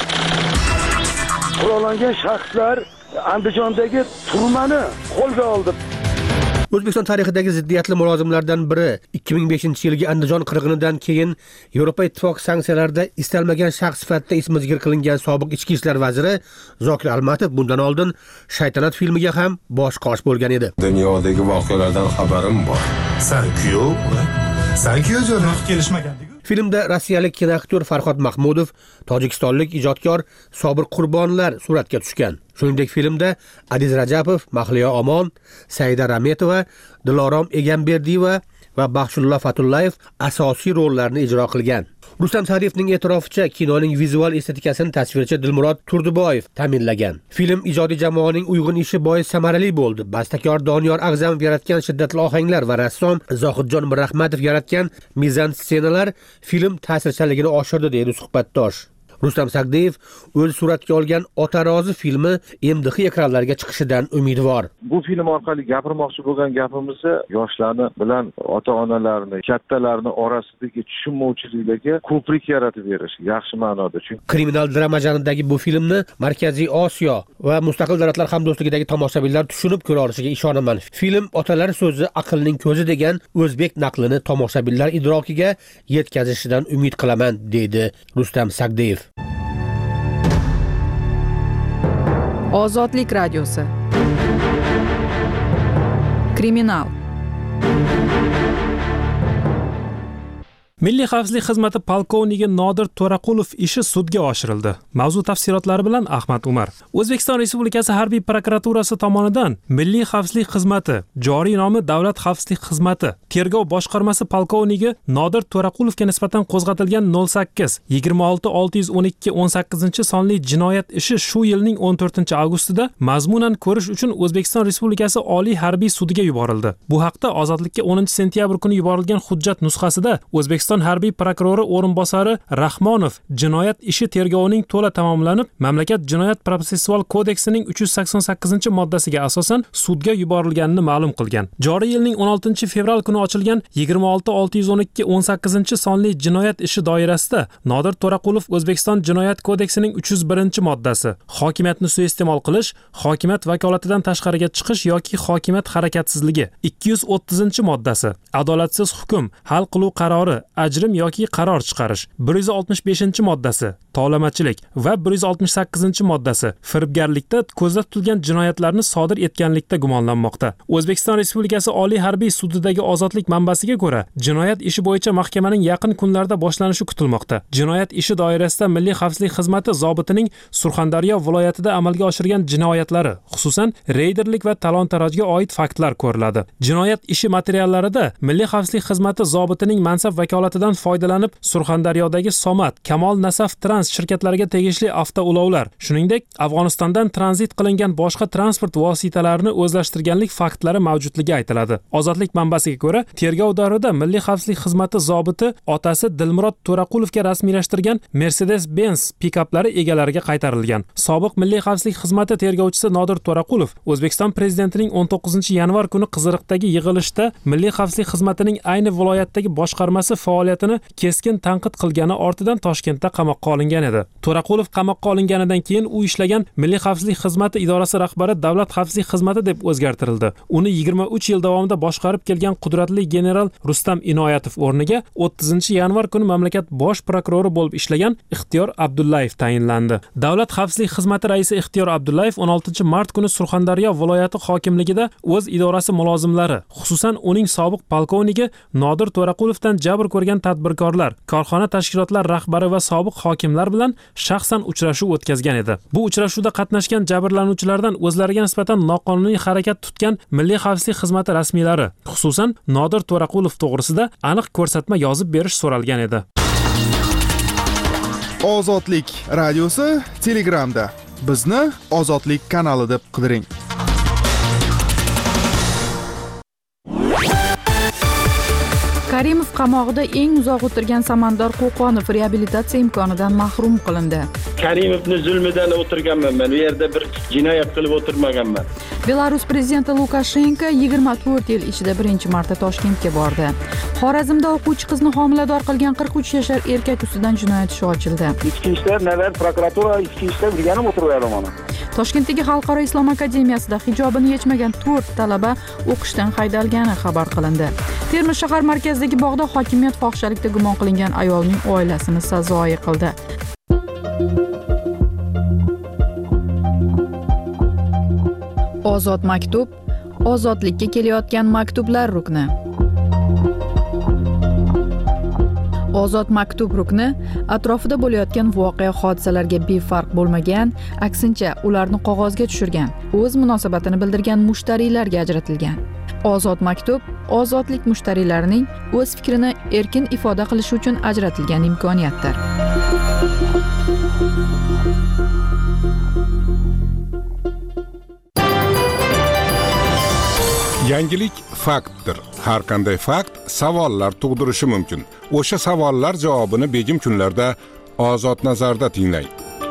Qurollangan shaxslar Andijondagi turmani qo'lga oldi. O'zbekiston tarixidagi ziddiyatli mulozimlardan biri 2005-yilgi Andijon qirg'inidan keyin Yevropa Ittifoqi sanksiyalarida istalmagan shaxs sifatida ismi zikr qilingan sobiq ichki ishlar vaziri Zokir Almatov bundan oldin Shaytanat filmiga ham bosh-qosh bo'lgan edi. Dunyodagi voqealardan xabarim bor. San-kuyov jo'nab kelishmagandik. Filmda rossiyalik kinoaktyor Farhod Mahmudov, tojikistonlik ijodkor Sobir Qurbonlar suratga tushgan. Shuningdek, filmda Adiz Rajapov, Mahliyo Omon, Saida Rametova, Dilorom Egamberdiyeva va Baxshullo Fatullayev asosiy rollarni ijro qilgan. Rustam Sagdiyevning e'tiroficha, kinoning vizual estetikasini tasvirchi Dilmurod Turdiboyev ta'minlagan. Film ijodiy jamoaning uyg'un ishi bois samarali bo'ldi. Bastakor Doniyor Ag'zamov yaratgan shiddatli ohanglar va rassom Zohidjon Mirrahmatov yaratgan mizan-ssenalar film ta'sirchanligini oshirdi, deydi suhbatdosh. Rustam Sagdiyev o'z suratga olgan Otarozi filmi MDH ekranlarga chiqishidan umidvor. Bu film orqali gapirmoqchi bo'lgan gapimiz yoshlarni bilan ota-onalarni, kattalarni orasidagi tushunmovchiliklarga ko'prik yaratib berish, yaxshi ma'noda. Chunki kriminal drama janridagi bu filmni Markaziy Osiyo va Mustaqil Davlatlar hamdo'stligidagi tomoshabinlar tushunib ko'ra olishiga ishonaman. Film otalar so'zi aqlning ko'zi degan o'zbek naqlini tomoshabinlar idrokiga yetkazishidan umid qilaman, deydi Rustam Sagdiyev. Ozodlik radiosi. Kriminal. Milliy xavfsizlik xizmati polkovniki Nodir To'raqulov ishi sudga oshirildi. Mavzu tafsilotlari bilan Ahmad Umar. O'zbekiston Respublikasi harbiy prokuraturasi tomonidan Milliy xavfsizlik xizmati, joriy nomi Davlat xavfsizlik xizmati, tergov boshqarmasi polkovniki Nodir To'raqulovga nisbatan qo'zg'atilgan 08-26612-18 sonli jinoyat ishi shu yilning 14-avgustida mazmunan ko'rish uchun O'zbekiston Respublikasi Oliy harbiy sudiga yuborildi. Bu haqda Ozodlikka 10-sentyabr kuni yuborilgan hujjat nusxasida O'zbekiston harbiy prokurori o'rinbosari Rahmonov jinoyat ishi tergovining to'la tamomlanib, mamlakat jinoyat protsessual kodeksining 388-moddasiga asosan sudga yuborilganini ma'lum qilgan. Joriy yilning 16-fevral kuni ochilgan 26-12-18 sonli jinoyat ishi doirasida Nodir To'raqulov O'zbekiston jinoyat kodeksining 301-moddasi hokimiyatni suiiste'mol qilish, hokimiyat vakolatidan tashqariga chiqish yoki hokimiyat harakatsizligi, 230-moddasi adolatsiz hukm, hal qiluv qarori, ajrim yoki qaror chiqarish, 165-moddasi tovlamachilik va 168-moddasi firibgarlikda ko'zda tutilgan jinoyatlarni sodir etganlikda gumonlanmoqda. O'zbekiston Respublikasi Oliy harbiy sudidagi ozodlik manbasiga ko'ra, jinoyat ishi bo'yicha mahkamaning yaqin kunlarda boshlanishi kutilmoqda. Jinoyat ishi doirasida Milliy xavfsizlik xizmati zobitining Surxondaryo viloyatida amalga oshirgan jinoyatlari, xususan reyderlik va talon-tarojga oid faktlar ko'riladi. Jinoyat ishi materiallarida Milliy xavfsizlik xizmati zobitining mansab vakolatidan foydalanib Surxondaryodagi Somat, Kamol Nasaf Trans shirkatlariga tegishli avtoulovlar, shuningdek Afg'onistondan tranzit qilingan boshqa transport vositalarini o'zlashtirganlik faktlari mavjudligi aytiladi. Ozodlik manbasiga ko'ra, tergov davrida Milliy xavfsizlik xizmati zobiti otasi Dilmurod To'raqulovga rasmiylashtirgan Mercedes-Benz pikaplari egalariga qaytarilgan. Sobiq Milliy xavfsizlik xizmati tergovchisi Nodir To'raqulov O'zbekiston prezidentining 19-yanvar kuni Qiziriqdagi yig'ilishda Milliy xavfsizlik xizmatining ayni viloyatdagi boshqarmasi faoliyatini keskin tanqid qilgani ortidan Toshkentda qamoqqa olingan edi. To'raqulov qamoqqa olinganidan keyin u ishlagan Milliy xavfsizlik xizmati idorasi rahbari Davlat xavfsizlik xizmati deb o'zgartirildi. Uni 23 yil davomida boshqarib kelgan qudratli general Rustam Inoyatov o'rniga 30-yanvar kuni mamlakat bosh prokurori bo'lib ishlagan Ixtiyor Abdullayev tayinlandi. Davlat xavfsizlik xizmati raisi Ixtiyor Abdullayev 16-mart kuni Surxondaryo viloyati hokimligida o'z idorasi mulozimlari, xususan uning sobiq polkovniki Nodir To'raqulovdan jabr ko'rgan tadbirkorlar, korxona tashkilotlar rahbari va sobiq hokimlar bilan shaxsan uchrashuv o'tkazgan edi. Bu uchrashuvda qatnashgan jabrlanuvchilardan o'zlariga nisbatan noqonuniy harakat tutgan Milliy xavfsizlik xizmati rasmiylari, xususan Nodir To'raqulov to'g'risida aniq ko'rsatma yozib berish so'ralgan edi. Ozodlik radiosi Telegramda. Bizni Ozodlik kanali deb qidiring. Karimov qamoqda eng uzoq o'tirgan Samandar Qo'qonov reabilitatsiya imkonidan mahrum qilindi. Karimovning zulmidan o'tirganman men. U yerda bir jinoyat qilib o'tirmaganman. Belarus prezidenti Lukashenko 24 yil ichida birinchi marta Toshkentga bordi. Xorazmda o'quvchi qizni homilador qilgan 43 yashar erkak ustidan jinoyat ishi ochildi. Ichki ishlar navbat prokuratura ichki ishlar birganib o'tiraveradi mana. Toshkentdagi Xalqaro islom akademiyasida hijobini yechmagan 4 talaba o'qishdan haydalgani xabar qilindi. Termiz shahar markazidagi bog'da hokimiyat fohishalikda gumon qilingan ayolning oilasini sazoyi qildi. Ozod maktub, ozodlikka kelayotgan maktublar rukni. Ozod maktub rukni atrofida bo'layotgan voqea hodisalarga befarq bo'lmagan, aksincha ularni qog'ozga tushirgan, o'z munosabatini bildirgan mushtariylarga ajratilgan. Ozod maktub ozodlik mushtariylarining o'z fikrini erkin ifoda qilishi uchun ajratilgan imkoniyatdir. Yangilik faktdir. Har qanday fakt savollar tug'dirishi mumkin. O'sha savollar javobini begim kunlarda Ozod nazarda tinglang.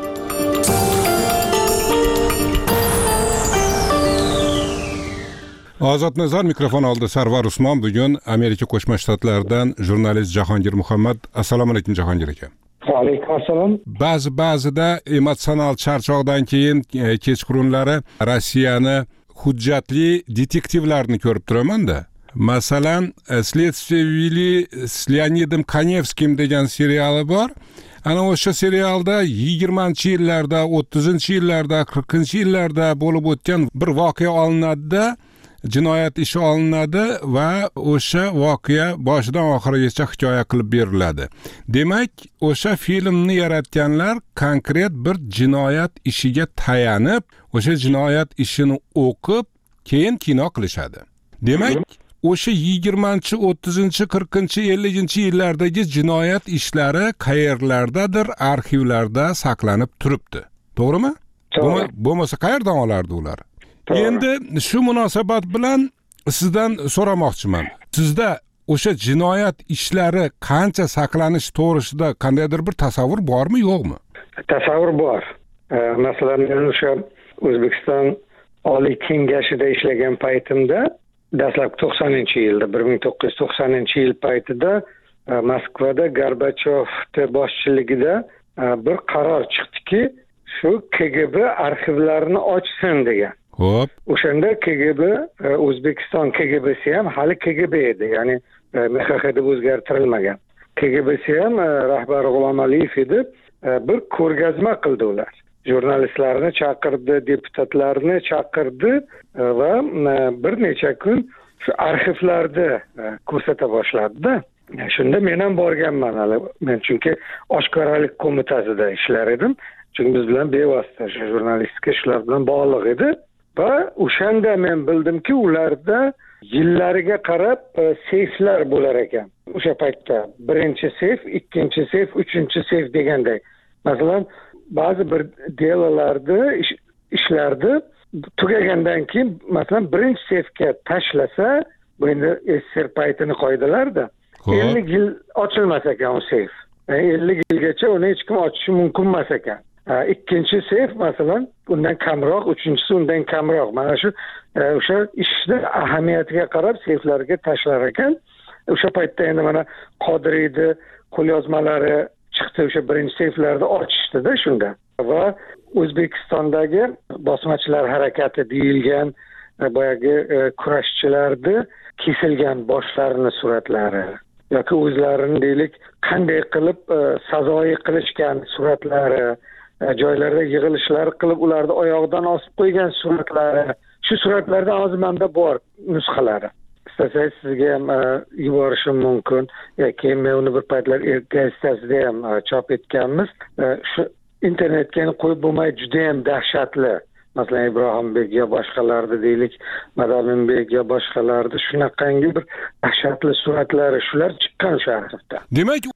Ozod nazar mikrofon oldi Sarvar Usmon. Bugun Amerika Qo'shma Shtatlaridan jurnalist Jahongir Muhammad. Assalomu alaykum Jahongir aka. Va alaykum assalom. Ba'zida emotsional charchoqdan keyin kechqurunlari Rossiyani hujjatli detektivlarni ko'rib turaman-da. Masalan, Следствие вели с Leonidom Kanevskim degan seriali bor. Ana o'sha serialda 20-yillarda, 30-yillarda, 40-yillarda bo'lib o'tgan bir voqea olinadi, jinoyat ishi olinadi va o'sha voqea boshidan oxirigacha hikoya qilib beriladi. Demak, o'sha filmni yaratganlar konkret bir jinoyat ishiga tayanib, o'sha jinoyat ishini o'qib, keyin kino qilishadi. Demak, o'sha 20-chi, 30-chi, 40-chi, 50-chi yillardagi jinoyat ishlari qayerlardadir arxivlarda saqlanib turibdi. To'g'rimi? Bo'lmasa qayerdan olardi ular? Endi shu munosabat bilan sizdan so'ramoqchiman. Sizda o'sha jinoyat ishlari qancha saqlanish to'g'risida qandaydir bir tasavvur bormi, yo'qmi? Tasavvur bor. Masalan, men o'sha O'zbekiston Oliy Kengashida ishlagan paytimda, dastlabki 90-yilda, 1990-yil paytida Moskvada Gorbachyovning boshchiligida bir qaror chiqdiki, shu KGB arxivlarini ochsin degan. Xo'p. O'shanda KGB, O'zbekiston KGBsi ham hali KGB edi, ya'ni MXX deb o'zgartirilmagan. KGBsi ham rahbari G'ulom Aliyev edi. Bir ko'rgazma qildi ular. Jurnalistlarni chaqirdi, deputatlarni chaqirdi va bir necha kun shu arxivlarda ko'rsata boshladi-da. Shunda men ham borganman hali. Men chunki oshkoralik qo'mitasida ishlar edim. Chunki biz bilan bevosita jurnalistika ishlar bilan bog'liq edi. Va o'shanda men bildimki, ularda yillariga qarab seyflar bo'lar ekan. O'sha paytda birinchi seyf, ikkinchi seyf, uchinchi seyf deganday. Masalan, ba'zi bir delalarda ishlardi tugagandan keyin masalan birinchi seyfga tashlasa, bu endi SSR paytini qoidalarda 50 yil ochilmas ekan o seyf. 50 yilgacha uni hech kim ochishi mumkin emas ekan. Ikkinchi seyf masalan bundan kamroq, uchinchisi undan kamroq. Mana shu o'sha ishning ahamiyatiga qarab seyflarga tashlar ekan. O'sha paytda endi mana Qodiriyni qo'lyozmalari chiqdi, o'sha birinchi seyflarni ochishdi-da shunda. Va O'zbekistondagi bosmachilar harakati deyilgan boyagi kurashchilarni kesilgan boshlarini suratlari yoki o'zlarini deylik qanday qilib sazoyi qilishgan suratlari, joylarda yig'ilishlar qilib ularni oyog'idan osib qo'ygan suratlari, shu suratlardan hozir menda bor nusxalari. İsterseniz sizga ham yuborishim mumkin. Keyin men uni bir paytlar gazetasida ham chop etganmiz. Shu internetga qo'yib bo'lmay juda ham dahshatli. Masalan, Ibrohimbek yo boshqalarni deylik, Madaminbek boshqalarni shunaqangi bir dahshatli suratlari shular chiqqan shu arxivda. Demak,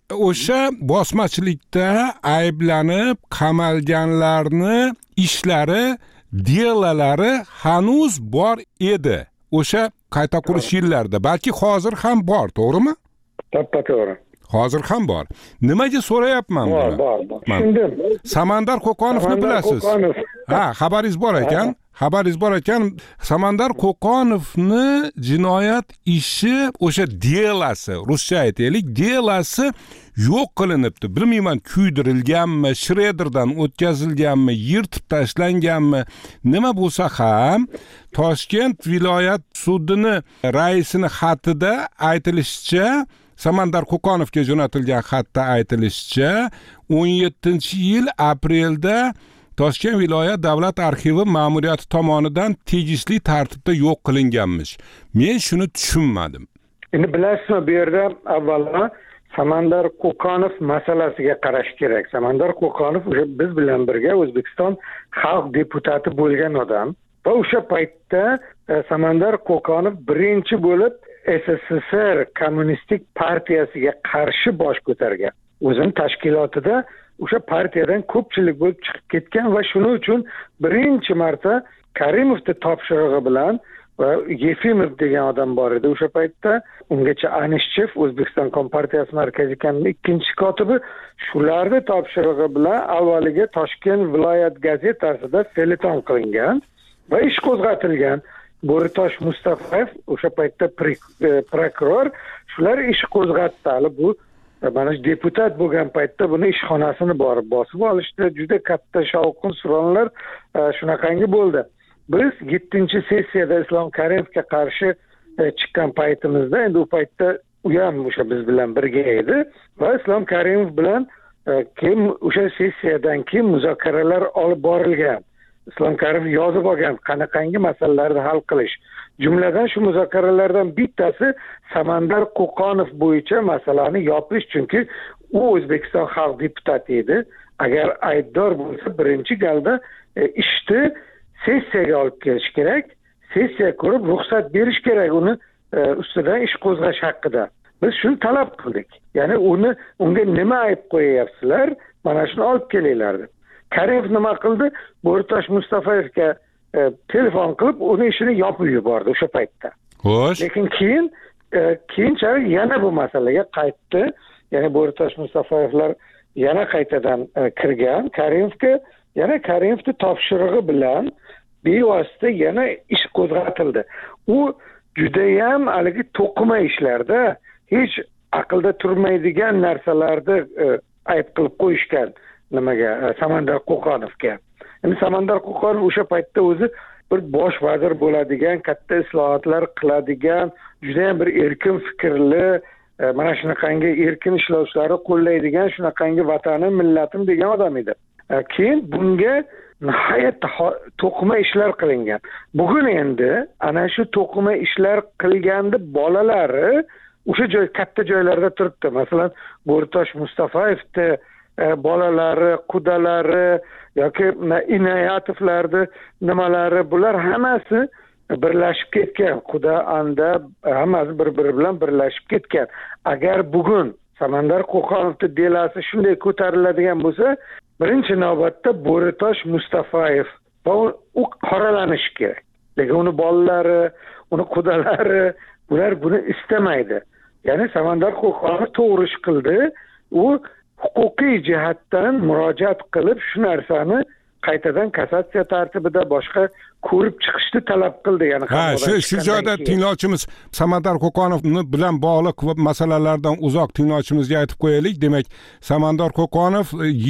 o'sha bosmachilikda ayblanib qamalganlarni ishlari, delalari hanuz bor edi. O'sha qayta qurish yillarida, balki hozir ham bor, to'g'rimi? To'g'ri. Hozir ham bor. Nimaga so'rayapman buni? Bor. Tushundim. Samandar Qo'qonovni bilasiz? Ha, xabaringiz bor ekan. Samandar Qo'qonovni jinoyat ishi, o'sha delasi, ruscha aytaylik, delasi yo'q qilinibdi. Bilmayman, kuydirilganmi, shredderdan o'tkazilganmi, yirtib tashlanganmi, nima bo'lsa ham Toshkent viloyat sudini raisini xatida aytilishicha, Samandar Qo'qonovga jo'natilgan xatda aytilishicha, 17-yil aprelda Toshkent viloyat davlat arxivi ma'muriyati tomonidan tegishli tartibda yo'q qilinganmish. Men shuni tushunmadim. Endi bilasizmi, bu yerda avvalo Samandar Qo'qonov masalasiga qarash kerak. Samandar Qo'qonov o'sha biz bilan birga O'zbekiston xalq deputati bo'lgan odam va o'sha paytda Samandar Qo'qonov birinchi bo'lib SSSR kommunistik partiyasiga qarshi bosh ko'targan. O'zining tashkilotida o'sha partiyadan ko'pchilik bo'lib chiqib ketgan va shuning uchun birinchi marta Karimovning topshirig'i bilan va Yefimov degan odam bor edi o'sha paytda, ungacha Anishchev O'zbekiston Kompartiyasi markaziy komitening ikkinchi kotibi, shularning topshirig'i bilan avvaliga Toshkent viloyat gazetasida feleton qilingan va ish qo'zg'atilgan. Bo'ritosh Mustafayev o'sha paytda prokuror, shular ish qo'zg'atdi. Hali bu mana deputat bo'lgan paytda buni ishxonasini borib bosib olishdi. Juda katta shovqin suronlar shunaqangi bo'ldi. Biz 7-sessiyada Islom Karimovga qarshi chiqqan paytimizda, endi u paytda u ham o'sha biz bilan birga edi va Islom Karimov bilan keyin o'sha sessiyadan keyin muzokaralar olib borilgan. Islom Karimov yozib olgan qanaqangi masalalarni hal qilish. Jumladan shu muzokaralardan bittasi Samandar Qo'qonov bo'yicha masalani yopish, chunki u O'zbekiston xalq deputati edi. Agar aybdor bo'lsa, birinchi galda ishni sessiyaga olib kelish kerak, sessiya ko'rib ruxsat berish kerak uni ustidan ish qo'zg'ash haqida. Biz shuni talab qildik. Ya'ni unga nima ayb qo'yayapsizlar? Mana shuni olib kelinglar deb. Karimov nima qildi? Bo'ritosh Mustafayevga telefon qilib, uni ishini yopib yubordi o'sha paytda. Xo'sh. Lekin keyinchalik yana bu masalaga qaytdi. Ya'ni Bo'ritosh Mustafayevlar yana qaytadan kirgan Karimovga, yana Karimovning topshirig'i bilan bevosita yana ish qo'zg'atildi. U judayam haligi to'qima ishlarda hech aqlda turmaydigan narsalarni ayb qilib qo'yishgan. Nimaga? Samandar Qo'qonovga. Endi Samandar Qo'qonov o'sha paytda o'zi bir bosh vazir bo'ladigan, katta islohotlar qiladigan, juda ham bir erkin fikrli, mana shunaqangi erkin ishlovchilarni qo'llaydigan, shunaqangi vatanim, millatim degan odam edi. Keyin bunga nihoyatda to'qima ishlar qilingan. Bugun endi ana shu to'qima ishlar qilganda bolalari o'sha katta joylarda turibdi. Masalan, Bo'ritosh Mustafayevni bolalari, qudalari yoki Inoyatovlarni nimalari, bular hammasi birlashib ketgan. Quda, anda hammasi bir-biri bilan birlashib ketgan. Agar bugun Samandar Qo'qonovning delasi shunday ko'tariladigan bo'lsa, birinchi navbatda Bo'ritosh Mustafayev va u qoralanishi kerak. Lekin uni bolalari, uni qudalari bular buni istamaydi. Ya'ni Samandar Qo'qonov to'g'ri ish qildi. U huquqiy jihatdan murojaat qilib shu narsani qaytadan kassatsiya tartibida boshqa ko'rib chiqishni talab qildi. Ya'ni shu joyda tinglovchimiz Samandar Qo'qonov bilan bog'liq masalalardan uzoq tinglovchimizga aytib qo'yaylik. Demak, Samandar Qo'qonov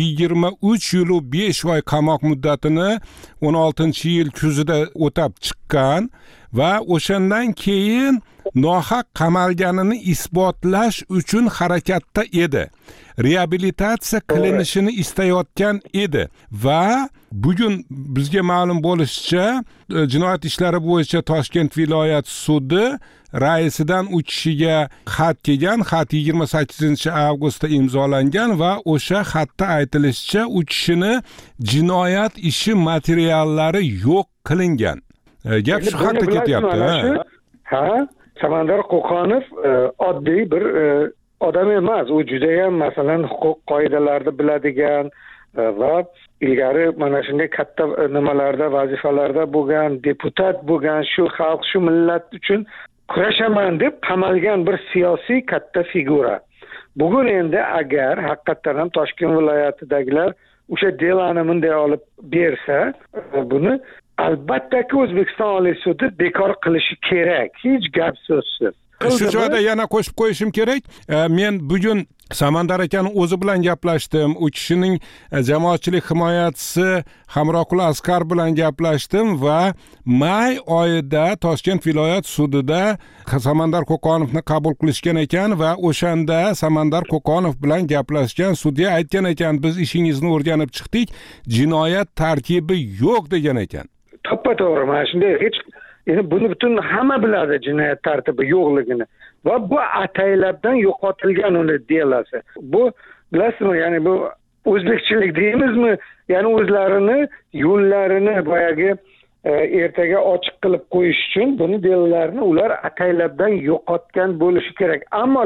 23 yil 5 oy qamoq muddatini 16-yil kuzida o'tab chiqqan va o'shandan keyin nohaq qamalganini isbotlash uchun harakatda edi. Reabilitatsiya qilinishini istayotgan edi va bugun bizga ma'lum bo'lishicha, jinoyat ishlari bo'yicha Toshkent viloyat sudi raisidan u kishiga xat kelgan. Xat 28-avgustda imzolangan va o'sha xatda aytilishicha, u kishini jinoyat ishi materiallari yo'q qilingan. Gap shu haqda ketyapti. Samandar Qo'qonov oddiy bir odam emas, u judayam masalan huquq qoidalarini biladigan va ilgari mana shunday katta nimalarda vazifalarda bo'lgan, deputat bo'lgan, shu xalq, shu millat uchun kurashaman deb qamalgan bir siyosiy katta figura. Bugun endi agar haqiqatan ham Toshkent viloyatidagilar o'sha delani bunday olib bersa, buni albatta O'zbekiston Oliy sudi bekor qilishi kerak, hech gap so'zsiz. Shu joyda yana qo'shib qo'yishim kerak. Men bugun Samandar akani o'zi bilan gaplashdim. U kishining jamoatchilik himoyachisi Hamroqul Asqar bilan gaplashdim va may oyida Toshkent viloyat sudida Samandar Qo'qonovni qabul qilishgan ekan va o'shanda Samandar Qo'qonov bilan gaplashgan sudya aytgan ekan, biz ishingizni o'rganib chiqdik, jinoyat tarkibi yo'q degan ekan. To'ppa-to'g'ri, mana shunday endi buni butun hamma biladi jinoyat tartibi yo'qligini va bu ataylabdan yo'qotilgan uni delasi. Bu bilasizmi, ya'ni bu o'zbekchilik deymizmi? Ya'ni o'zlarini yo'llarini boyagi ertaga ochiq qilib qo'yish uchun buni delalarni ular ataylabdan yo'qotgan bo'lishi kerak.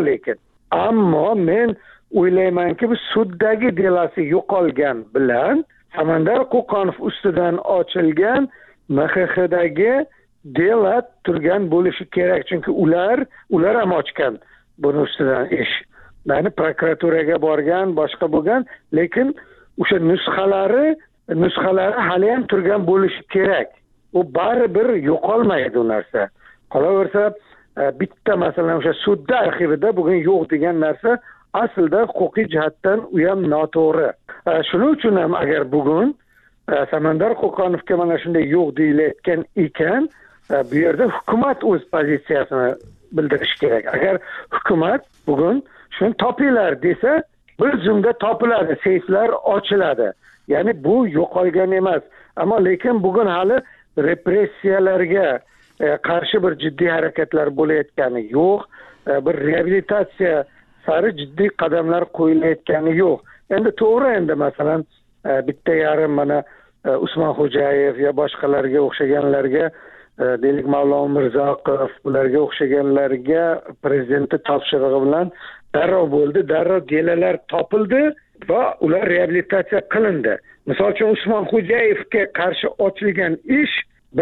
Ammo men o'ylaymanki, bu suddagi delasi yo'qolgan bilan Samandar Qo'qonov ustidan ochilgan MXXdagi dela turgan bo'lishi kerak, chunki ular ham ochgan buni ustidan ish. Ya'ni prokuraturaga borgan, boshqa bo'lgan, lekin o'sha nusxalari hali ham turgan bo'lishi kerak. U baribir yo'qolmaydi u narsa. Qolaversa, bitta masalan o'sha sudda arxivida bugun yo'q degan narsa aslida huquqiy jihatdan u ham noto'g'ri. Shuning uchun ham agar bugun Samandar Qo'qonovga mana shunday yo'q deyilayotgan ekan, bu yerda hukumat o'z pozitsiyasini bildirishi kerak. Agar hukumat bugun shuni topinglar desa, bir zumda topiladi, seyflar ochiladi. Ya'ni bu yo'qolgan emas. Ammo lekin bugun hali repressiyalarga qarshi bir jiddiy harakatlar bo'layotgani yo'q, bir reabilitatsiya sari jiddiy qadamlar qo'yilayotgani yo'q. Endi to'g'ri, endi masalan bitta yarim mana Usmon Xo'jayev ya boshqalarga o'xshaganlarga, deylik Mavlon Mirzoqov, ularga o'xshaganlarga prezidentning topshirig'i bilan darrov bo'ldi, darrov delalar topildi va ular reabilitatsiya qilindi. Misol uchun Usmon Xo'jayevga qarshi ochilgan ish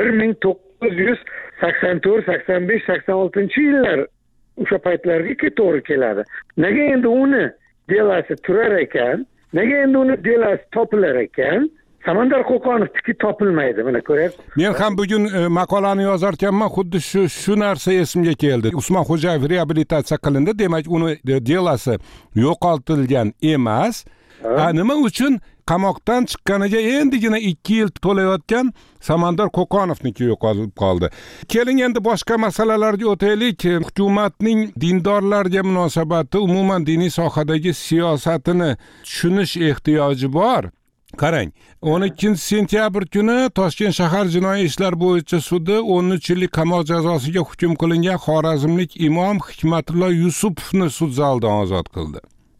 1984, 85, 86 yillar o'sha paytlarga to'g'ri keladi. Nega endi uni delasi turar ekan? Nega endi uni delasi topilar ekan? Samandar Qo'qonovniki topilmaydi, mana ko'ryapsiz. Men ham bugun maqolani yozarkanman, xuddi shu narsa esimga keldi. Usmon Xo'jayev reabilitatsiya qilindi, demak uni delasi yo'qotilgan emas. Nima uchun qamoqdan chiqqaniga endigina 2 yil to'layotgan Samandar Qo'qonovniki yo'qolib qoldi. Keling endi boshqa masalalarga o'taylik. Hukumatning dindorlarga munosabati, umuman diniy sohadagi siyosatini tushunish ehtiyoji bor. Qarang, 12-sentyabr kuni Toshkent shahar jinoiy ishlar bo'yicha sudi 13 yillik qamoq jazosiga hukm qilingan xorazmlik imom Hikmatullo Yusupovni sud zalidan ozod qildi.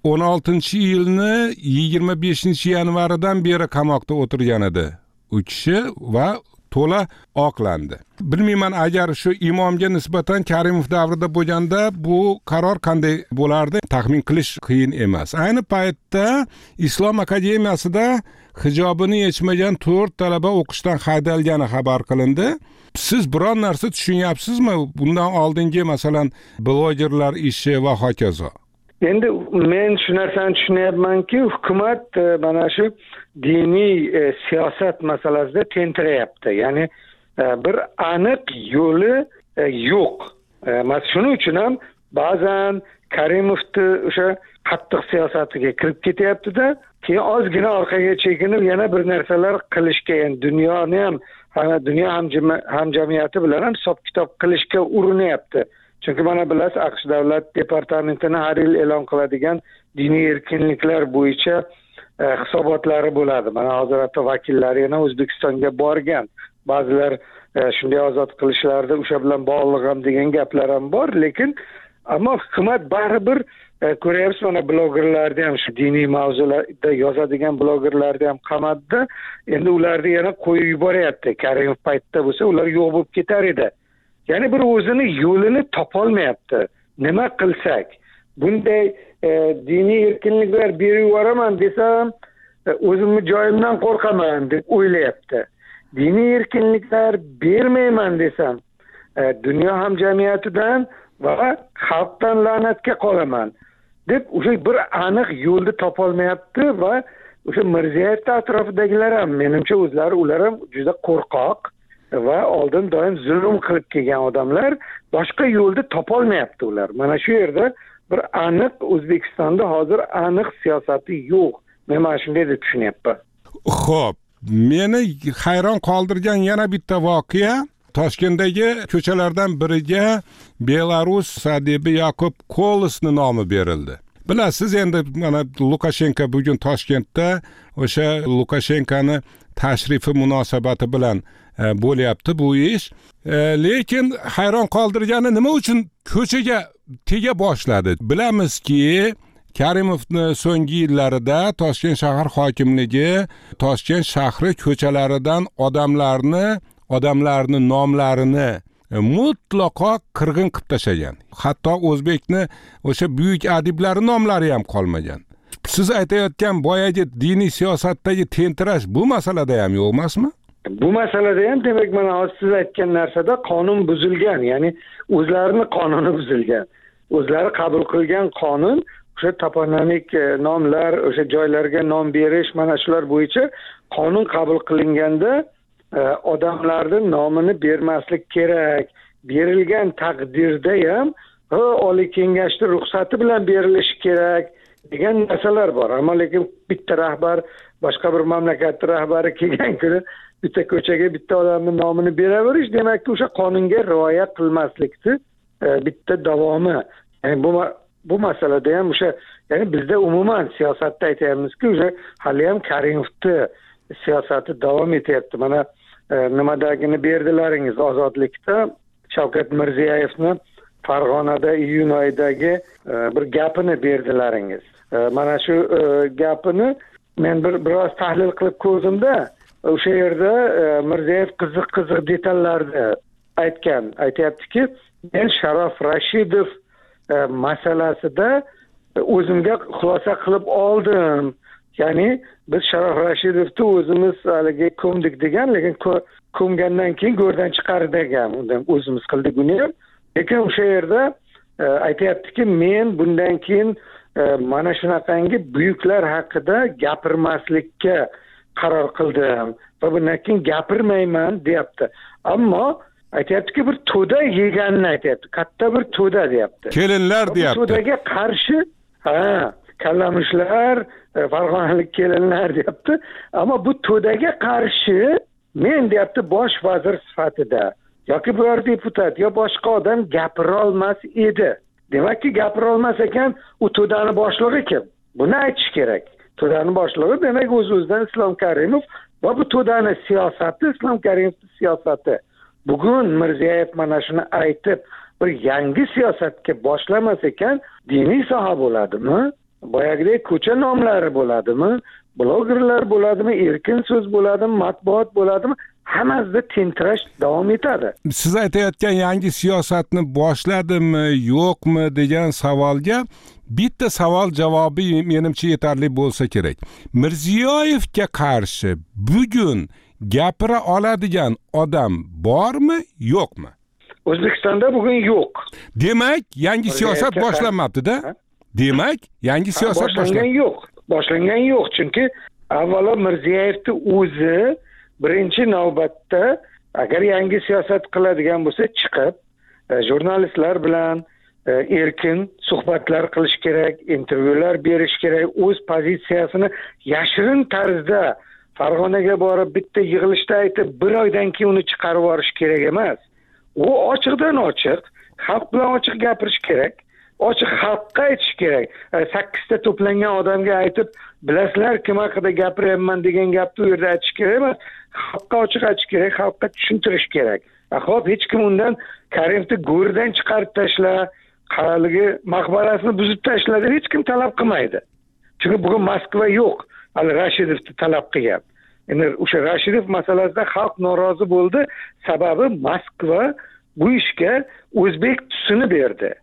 16-yilni 25-yanvaridan beri qamoqda o'tirgan edi u kishi va to'la oqlandi. Bilmayman, agar shu imomga nisbatan Karimov davrida bo'lganda bu qaror qanday bo'lardi, taxmin qilish qiyin emas. Ayni paytda Islom akademiyasida hijobini yechmagan 4 talaba o'qishdan haydalgani xabar qilindi. Siz biron narsa tushunyapsizmi? Bundan oldingi masalan blogerlar ishi va hokazo. Endi men shu narsani tushunyapmanki, hukumat mana shu diniy siyosat masalasida tentirayapti. Ya'ni bir aniq yo'li yo'q. Mana shuning uchun ham ba'zan Karimovni o'sha qattiq siyosatiga kirib ketyapti-da, keyin ozgina orqaga chekinib yana bir narsalar qilishga, yani dunyoni ham, dunyo hamjamiyati bilan ham hisob-kitob qilishga urinyapti. Chunki mana bilasiz, AQSh davlat departamentini har yil e'lon qiladigan diniy erkinliklar bo'yicha hisobotlari bo'ladi. Mana hozir hatto vakillari yana O'zbekistonga borgan. Ba'zilar shunday ozod qilishlarda o'sha bilan bog'liq ham degan gaplar ham bor, lekin ammo hukumat baribir ko'ryapsiz, mana blogerlarni ham, shu diniy mavzularda yozadigan blogerlarni ham qamatdi. Endi ularni yana qo'yib yuboryapti. Karimov paytda bo'lsa ular yo'q bo'lib ketar edi. Ya'ni bir o'zini yo'lini topolmayapti. Nima qilsak? bunday diniy erkinliklar berib yuboraman desam o'zimni joyimdan qo'rqaman deb o'ylayapti. Diniy erkinliklar bermayman desam dunyo hamjamiyatidan va xalqdan la'natga qolaman deb o'sha bir aniq yo'lni topolmayapti va o'sha Mirziyoyev atrofidagilar ham menimcha ular ham juda qo'rqoq va oldin doim zulm qilib kelgan odamlar, boshqa yo'lni topolmayapti ular. Mana shu yerda bir aniq O'zbekistonda hozir aniq siyosati yo'q. Men mana shunday deb tushunyapman. Xo'p, meni hayron qoldirgan yana bitta voqea Toshkentdagi ko'chalardan biriga Belarus adibi Yakub Kolosning nomi berildi. Bilasiz, endi mana Lukashenko bugun Toshkentda o'sha Lukashenkoni tashrifi munosabati bilan bo'lyapti bu ish. Lekin hayron qoldirgani nima uchun ko'chaga tega boshladi? Bilamizki, Karimovning so'nggi yillarida Toshkent shahar hokimligi Toshkent shahri ko'chalaridan odamlarning nomlarini mutlaqo qirg'in qilib tashlagan. Hatto o'zbekni o'sha buyuk adiblar nomlari ham qolmagan. Siz aytayotgan boyagi diniy siyosatdagi tentirash bu masalada ham yo'q emasmi? Bu masalada ham demak mana hozir siz aytgan narsada qonun buzilgan, ya'ni o'zlarining qonuni buzilgan. O'zlari qabul qilgan qonun o'sha toponimik nomlar, o'sha joylarga nom berish, mana shular bo'yicha qonun qabul qilinganda odamlarning nomini bermaslik kerak. Berilgan taqdirda ham Oliy Kengashning ruxsati bilan berilishi kerak degan narsalar bor. Ammo lekin bitta rahbar boshqa bir mamlakatning rahbari kelgan kuni bitta ko'chaga bitta odamning nomini beraverish, demakki o'sha qonunga rioya qilmaslikni bitta davomi. Ya'ni bu masalada ham o'sha, ya'ni bizda umuman siyosatda aytayapmizki, o'sha hali ham Karimovning siyosati davom etyapti. Mana nimadagini berdilaringiz, Ozodlikda Shavkat Mirziyoyevni Farg'onada iyun oyidagi bir gapini berdilaringiz. Mana shu gapini men biroz tahlil qilib ko'rdimda, o'sha yerda Mirziyoyev qiziq detallarni aytyaptiki, men Sharof Rashidov masalasida o'zimga xulosa qilib oldim. Ya'ni biz Sharof Rashidovni o'zimiz haliga ko'mdik degan, lekin ko'mgandan keyin go'rdan chiqardi degan. Undan o'zimiz qildik uni ham. Lekin o'sha yerda aytayaptiki, men bundan keyin mana shunaqangi buyuklar haqida gapirmaslikka qaror qildim va bundan keyin gapirmayman deyapti. Ammo aytayaptiki, bir to'da yeganini aytayapti. Katta bir to'da deyapti. Kelinlar deyapti. To'daga qarshi kallamushlar, farg'onalik kelinlar deyapti. Ammo bu to'daga qarshi men deyapti bosh vazir sifatida yoki biror deputat yo boshqa odam gapira olmas edi. Demakki, gapira olmas ekan, u to'dani boshlig'i kim? Buni aytish kerak. To'dani boshlig'i demak o'z-o'zidan Islom Karimov va bu to'dani siyosati Islom Karimovning siyosati. Bugun Mirziyoyev mana shuni aytib, bir yangi siyosatga boshlamas ekan, diniy soha bo'ladimi? Boyagidek ko'cha nomlari bo'ladimi? Blogerlar bo'ladimi? Erkin so'z bo'ladimi? Matbuot bo'ladimi? Hammasida tentirash davom etadi. Siz aytayotgan yangi siyosatni boshladimi, yo'qmi degan savolga bitta savol javobi menimcha yetarli bo'lsa kerak. Mirziyoyevga qarshi bugun gapira oladigan odam bormi, yo'qmi? O'zbekistonda bugun yo'q. Demak, yangi siyosat boshlanmabdi-da. Demak, yangi siyosat boshlangan yo'q. Chunki avvalo Mirziyoyevning o'zi birinchi navbatda agar yangi siyosat qiladigan bo'lsa, chiqib jurnalistlar bilan erkin suhbatlar qilish kerak, intervyular berish kerak, o'z pozitsiyasini yashirin tarzda Farg'onaga borib bitta yig'ilishda aytib, bir oydan keyin uni chiqarib yuborish kerak emas. U ochiqdan ochiq, xalq bilan ochiq gapirish kerak. Ochiq xalqqa aytish kerak. 8 ta to'plangan odamga aytib, bilasizlar kim haqida gapiryapman degan gapni u yerda aytish kerak emas. Xalqqa ochiq aytish kerak, xalqqa tushuntirish kerak. Xo'p, hech kim undan Karimovni go'rdan chiqarib tashla, qaraligi maqbarasini buzib tashla deb hech kim talab qilmaydi. Chunki bugun Moskva yo'q. Hali Rashidovni talab qilgan. Endi o'sha Rashidov masalasida xalq norozi bo'ldi. Sababi Moskva bu ishga o'zbek tusini berdi.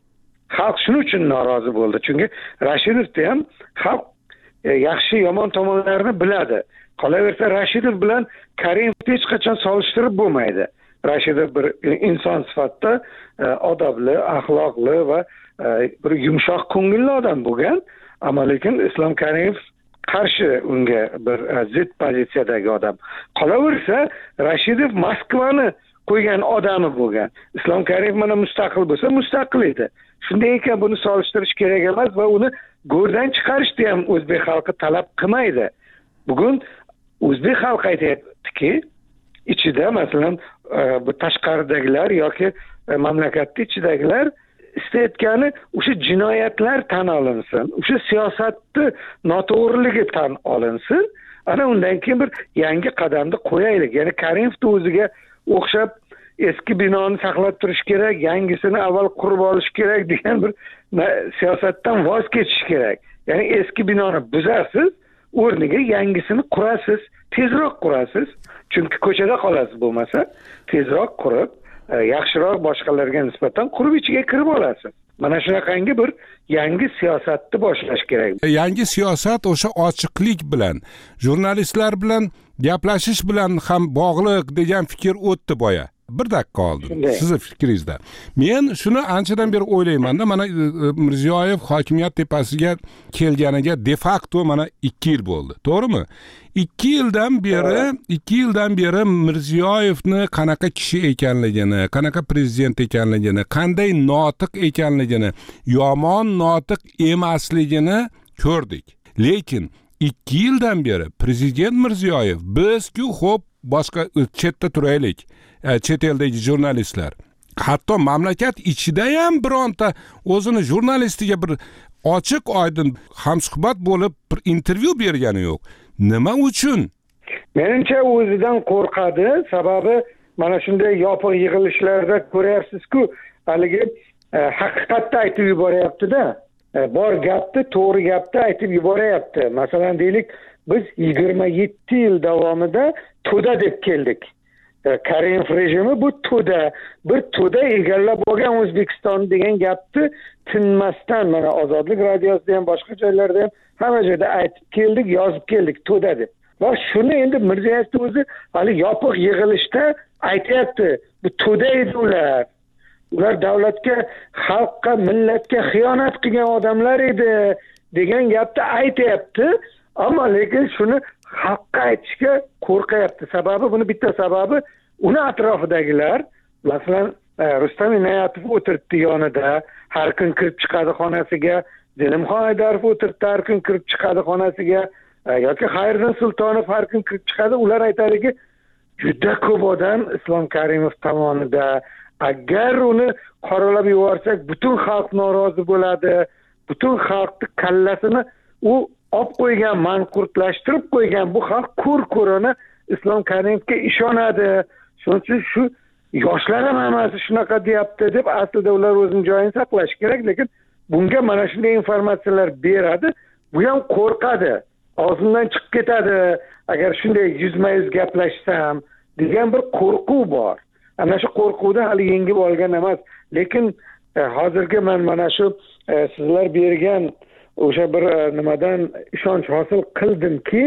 xalq shuning uchun norozi bo'ldi. Chunki Rashidovni ham xalq yaxshi yomon tomonlarini biladi. Qolaversa Rashidov bilan Karimovni hech qachon solishtirib bo'lmaydi. Rashidov bir inson sifatida odobli, axloqli va bir yumshoq ko'ngilli odam bo'lgan, ammo lekin Islom Karimov qarshi unga bir zid pozitsiyadagi odam. Qolaversa Rashidov Moskvani qo'ygan odami bo'lgan. Islom Karimov mana mustaqil bo'lsa, mustaqil edi. Shunday ekan buni solishtirish kerak emas va uni go'rdan chiqarishni ham o'zbek xalqi talab qilmaydi. Bugun o'zbek xalqi aytayaptiki, ichida masalan bu tashqaridagilar yoki mamlakatning ichidagilar istayotgani o'sha jinoyatlar tan olinsin, o'sha siyosatni noto'g'riligi tan olinsin. Ana undan keyin bir yangi qadamni qo'yaylik. Ya'ni Karimovni o'ziga o'xshab eski binoni saqlab turish kerak, yangisini avval qurib olish kerak degan bir siyosatdan voz kechish kerak. Ya'ni eski binoni buzasiz, o'rniga yangisini qurasiz, tezroq qurasiz. Chunki ko'chada qolasiz bo'lmasa, tezroq qurib, yaxshiroq boshqalarga nisbatan qurib ichiga kirib olasiz. Mana shunaqangi bir yangi siyosatni boshlash kerak. Yangi siyosat o'sha ochiqlik bilan, jurnalistlar bilan gaplashish bilan ham bog'liq degan fikr o'tdi boya. Bir dakika oldin. Sizni fikringizda. Men shuni anchadan beri o'ylayman-da, mana Mirziyoyev hokimiyat tepasiga kelganiga de facto mana 2 yil bo'ldi. To'g'rimi? 2 yildan beri Mirziyoyevni qanaqa kishi ekanligini, qanaqa prezident ekanligini, qanday notiq ekanligini, yomon notiq emasligini ko'rdik. Lekin 2 yildan beri prezident Mirziyoyev biz-ku xo'p boshqa chetda turaylik, chet eldagi jurnalistlar, hatto mamlakat ichida ham bironta o'zini jurnalistiga bir ochiq oydin hamsuhbat bo'lib bir intervyu bergani yo'q. Nima uchun? Menimcha o'zidan qo'rqadi. Sababi mana shunday yopiq yig'ilishlarda ko'ryapsiz-ku, haligi haqiqatni aytib yuboryapti-da. Bor gapni, to'g'ri gapni aytib yuboryapti. Masalan deylik, biz 27 yil davomida to'da deb keldik. Karimov rejimi bu to'da, bir to'da egallab olgan O'zbekiston degan gapni tinmasdan mana Ozodlik radiosida ham boshqa joylarda ham hamma joyda aytib keldik, yozib keldik to'da deb. Va shuni endi Mirziyoyev o'zi hali yopiq yig'ilishda aytayapti. Bu to'da edi ular. Ular davlatga, xalqqa, millatga xiyonat qilgan odamlar edi degan gapni aytayapti. Ammo lekin shuni xalqqa aytishga qo'rqayapti. Sababi buni bitta sababi uni atrofidagilar, masalan, Rustam Inoyatov o'tiribdi yonida, har kun kirib chiqadi xonasiga, Zelimxon Haydarov o'tiribdi, har kun kirib chiqadi xonasiga, yoki Xayriddin Sultonov har kun kirib chiqadi. Ular aytadiki, juda ko'p odam Islom Karimov tomonida. Agar uni qoralab yuborsak, butun xalq norozi bo'ladi. Butun xalqni kallasini u olib qo'ygan, manqurtlashtirib qo'ygan bu xalq ko'r-ko'rona Islom Karimovga ishonadi. Shuning uchun shu yoshlar ham hammasi shunaqa deyapti deb aslida ular o'zining joyini saqlash kerak, lekin bunga mana shunday informatsiyalar beradi. Bu ham qo'rqadi. Og'zimdan chiqib ketadi agar shunday yuzma-yuz gaplashsam degan bir qo'rquv bor. Ana shu qo'rquvni hali yengib olgan emas, lekin hozirgi men mana shu sizlar bergan o'sha bir nimadan ishonch hosil qildimki,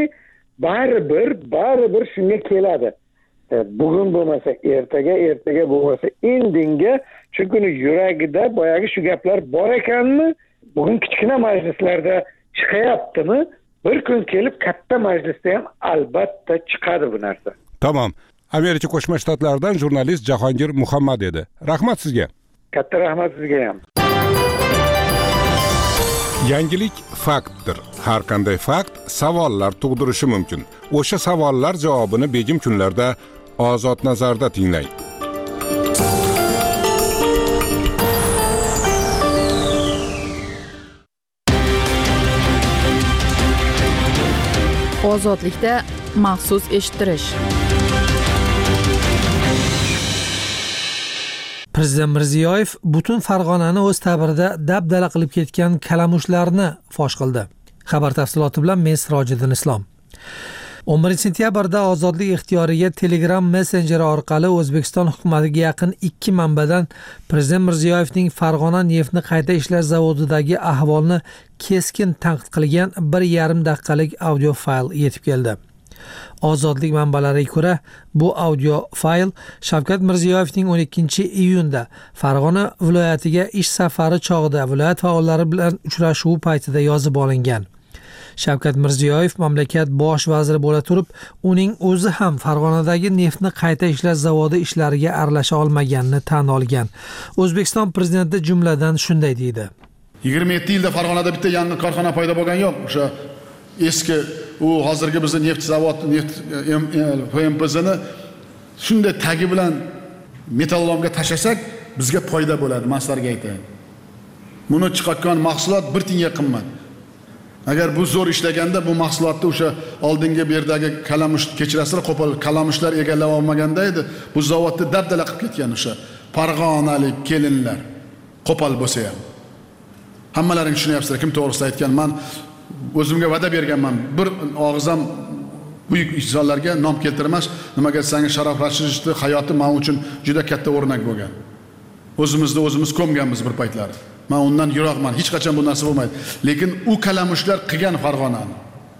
baribir shunga keladi. Bugun bo'lmasa ertaga bo'lmasa indinga, chunki uni yuragida boyagi shu gaplar bor ekanmi, bugun kichkina majlislarda chiqayaptimi, bir kun kelib katta majlisda ham albatta chiqadi bu narsa. Tamam. Amerika Qo'shma Shtatlaridan jurnalist Jahongir Muhammad edi. Rahmat sizga. Katta rahmat sizga ham. Yangilik faktdir. Har qanday fakt savollar tug'dirishi mumkin. O'sha savollar javobini begim kunlarda Ozod nazarda tinglang. Ozodlikda maxsus eshittirish. Prezident Mirziyoyev butun Farg'onani o'z ta'birida dabdala qilib ketgan kalamushlarni fosh qildi. Xabar tafsiloti bilan men Sirojiddin Islom. 11-sentyabrda ozodlik ixtiyoriga Telegram messenjeri orqali O'zbekiston hukumatiga yaqin 2 manbadan Prezident Mirziyoyevning Farg'ona neftni qayta ishlash zavodidagi ahvolni keskin tanqid qilgan 1,5 daqiqalik audio fayl yetib keldi. Ozodlik manbalariga ko'ra, bu audio fayl Shavkat Mirziyoyevning 12-iyunda Farg'ona viloyatiga ish safari chog'ida viloyat faollari bilan uchrashuvi paytida yozib olingan. Shavkat Mirziyoyev mamlakat bosh vaziri bo'la turib, uning o'zi ham Farg'onadagi neftni qayta ishlash zavodi ishlariga aralasha olmaganini tan olgan. O'zbekiston prezidenti jumladan shunday deydi: 27 yilda Farg'onada bitta yangi korxona paydo bo'lgan yo'q. O'sha eski hozirgi bizning neft zavodi, neft PMPZni shunday tagi bilan metallolomga tashlasak, bizga foyda bo'ladi, men sizlarga aytaman. Buni chiqargan mahsulot 1 tiyinga qimmat. Agar bu zo'r ishlaganda bu mahsulotni o'sha oldingi bu yerdagi kalamush kechirasizlar, qo'pol kalamushlar egallab olmaganda edi, bu zavodni dabdala qilib ketgan o'sha farg'onalik kelinlar. Qo'pol bo'lsa ham. Hammalaring tushunyapsizlar, kim to'g'risida aytgan. Men o'zimga va'da berganman. Bir og'izam buyuk insonlarga nom keltirmas, nimaga desangiz Sharof Rashidovning hayoti men uchun juda katta o'rnak bo'lgan. O'zimizni o'zimiz ko'mganmiz bir paytlar. Men undan yiroqman, hech qachon bu narsa bo'lmaydi. Lekin u kalamushlar qilgan Farg'onani.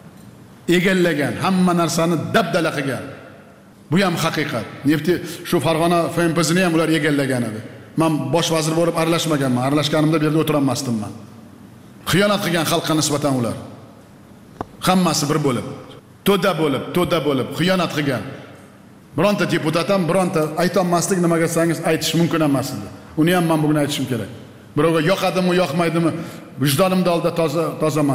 Egallagan, hamma narsani dabdala qilgan. Bu ham haqiqat. Nefti shu Farg'ona FMPZni ham ular egallagan edi. Men bosh vazir bo'lib aralashmaganman. Aralashganimda bu yerda o'tirolmasdim men. Xiyonat qilgan xalqqa nisbatan ular. Hammasi bir bo'lib, to'da bo'lib xiyonat qilgan. Bironta deputat ham bironta aytolmaslik nimaga desangiz aytish mumkin emas edi. Uni ham men bugun aytishim kerak. Birovga yoqadimi, yoqmaydimi, vijdonimda oldida tozaman.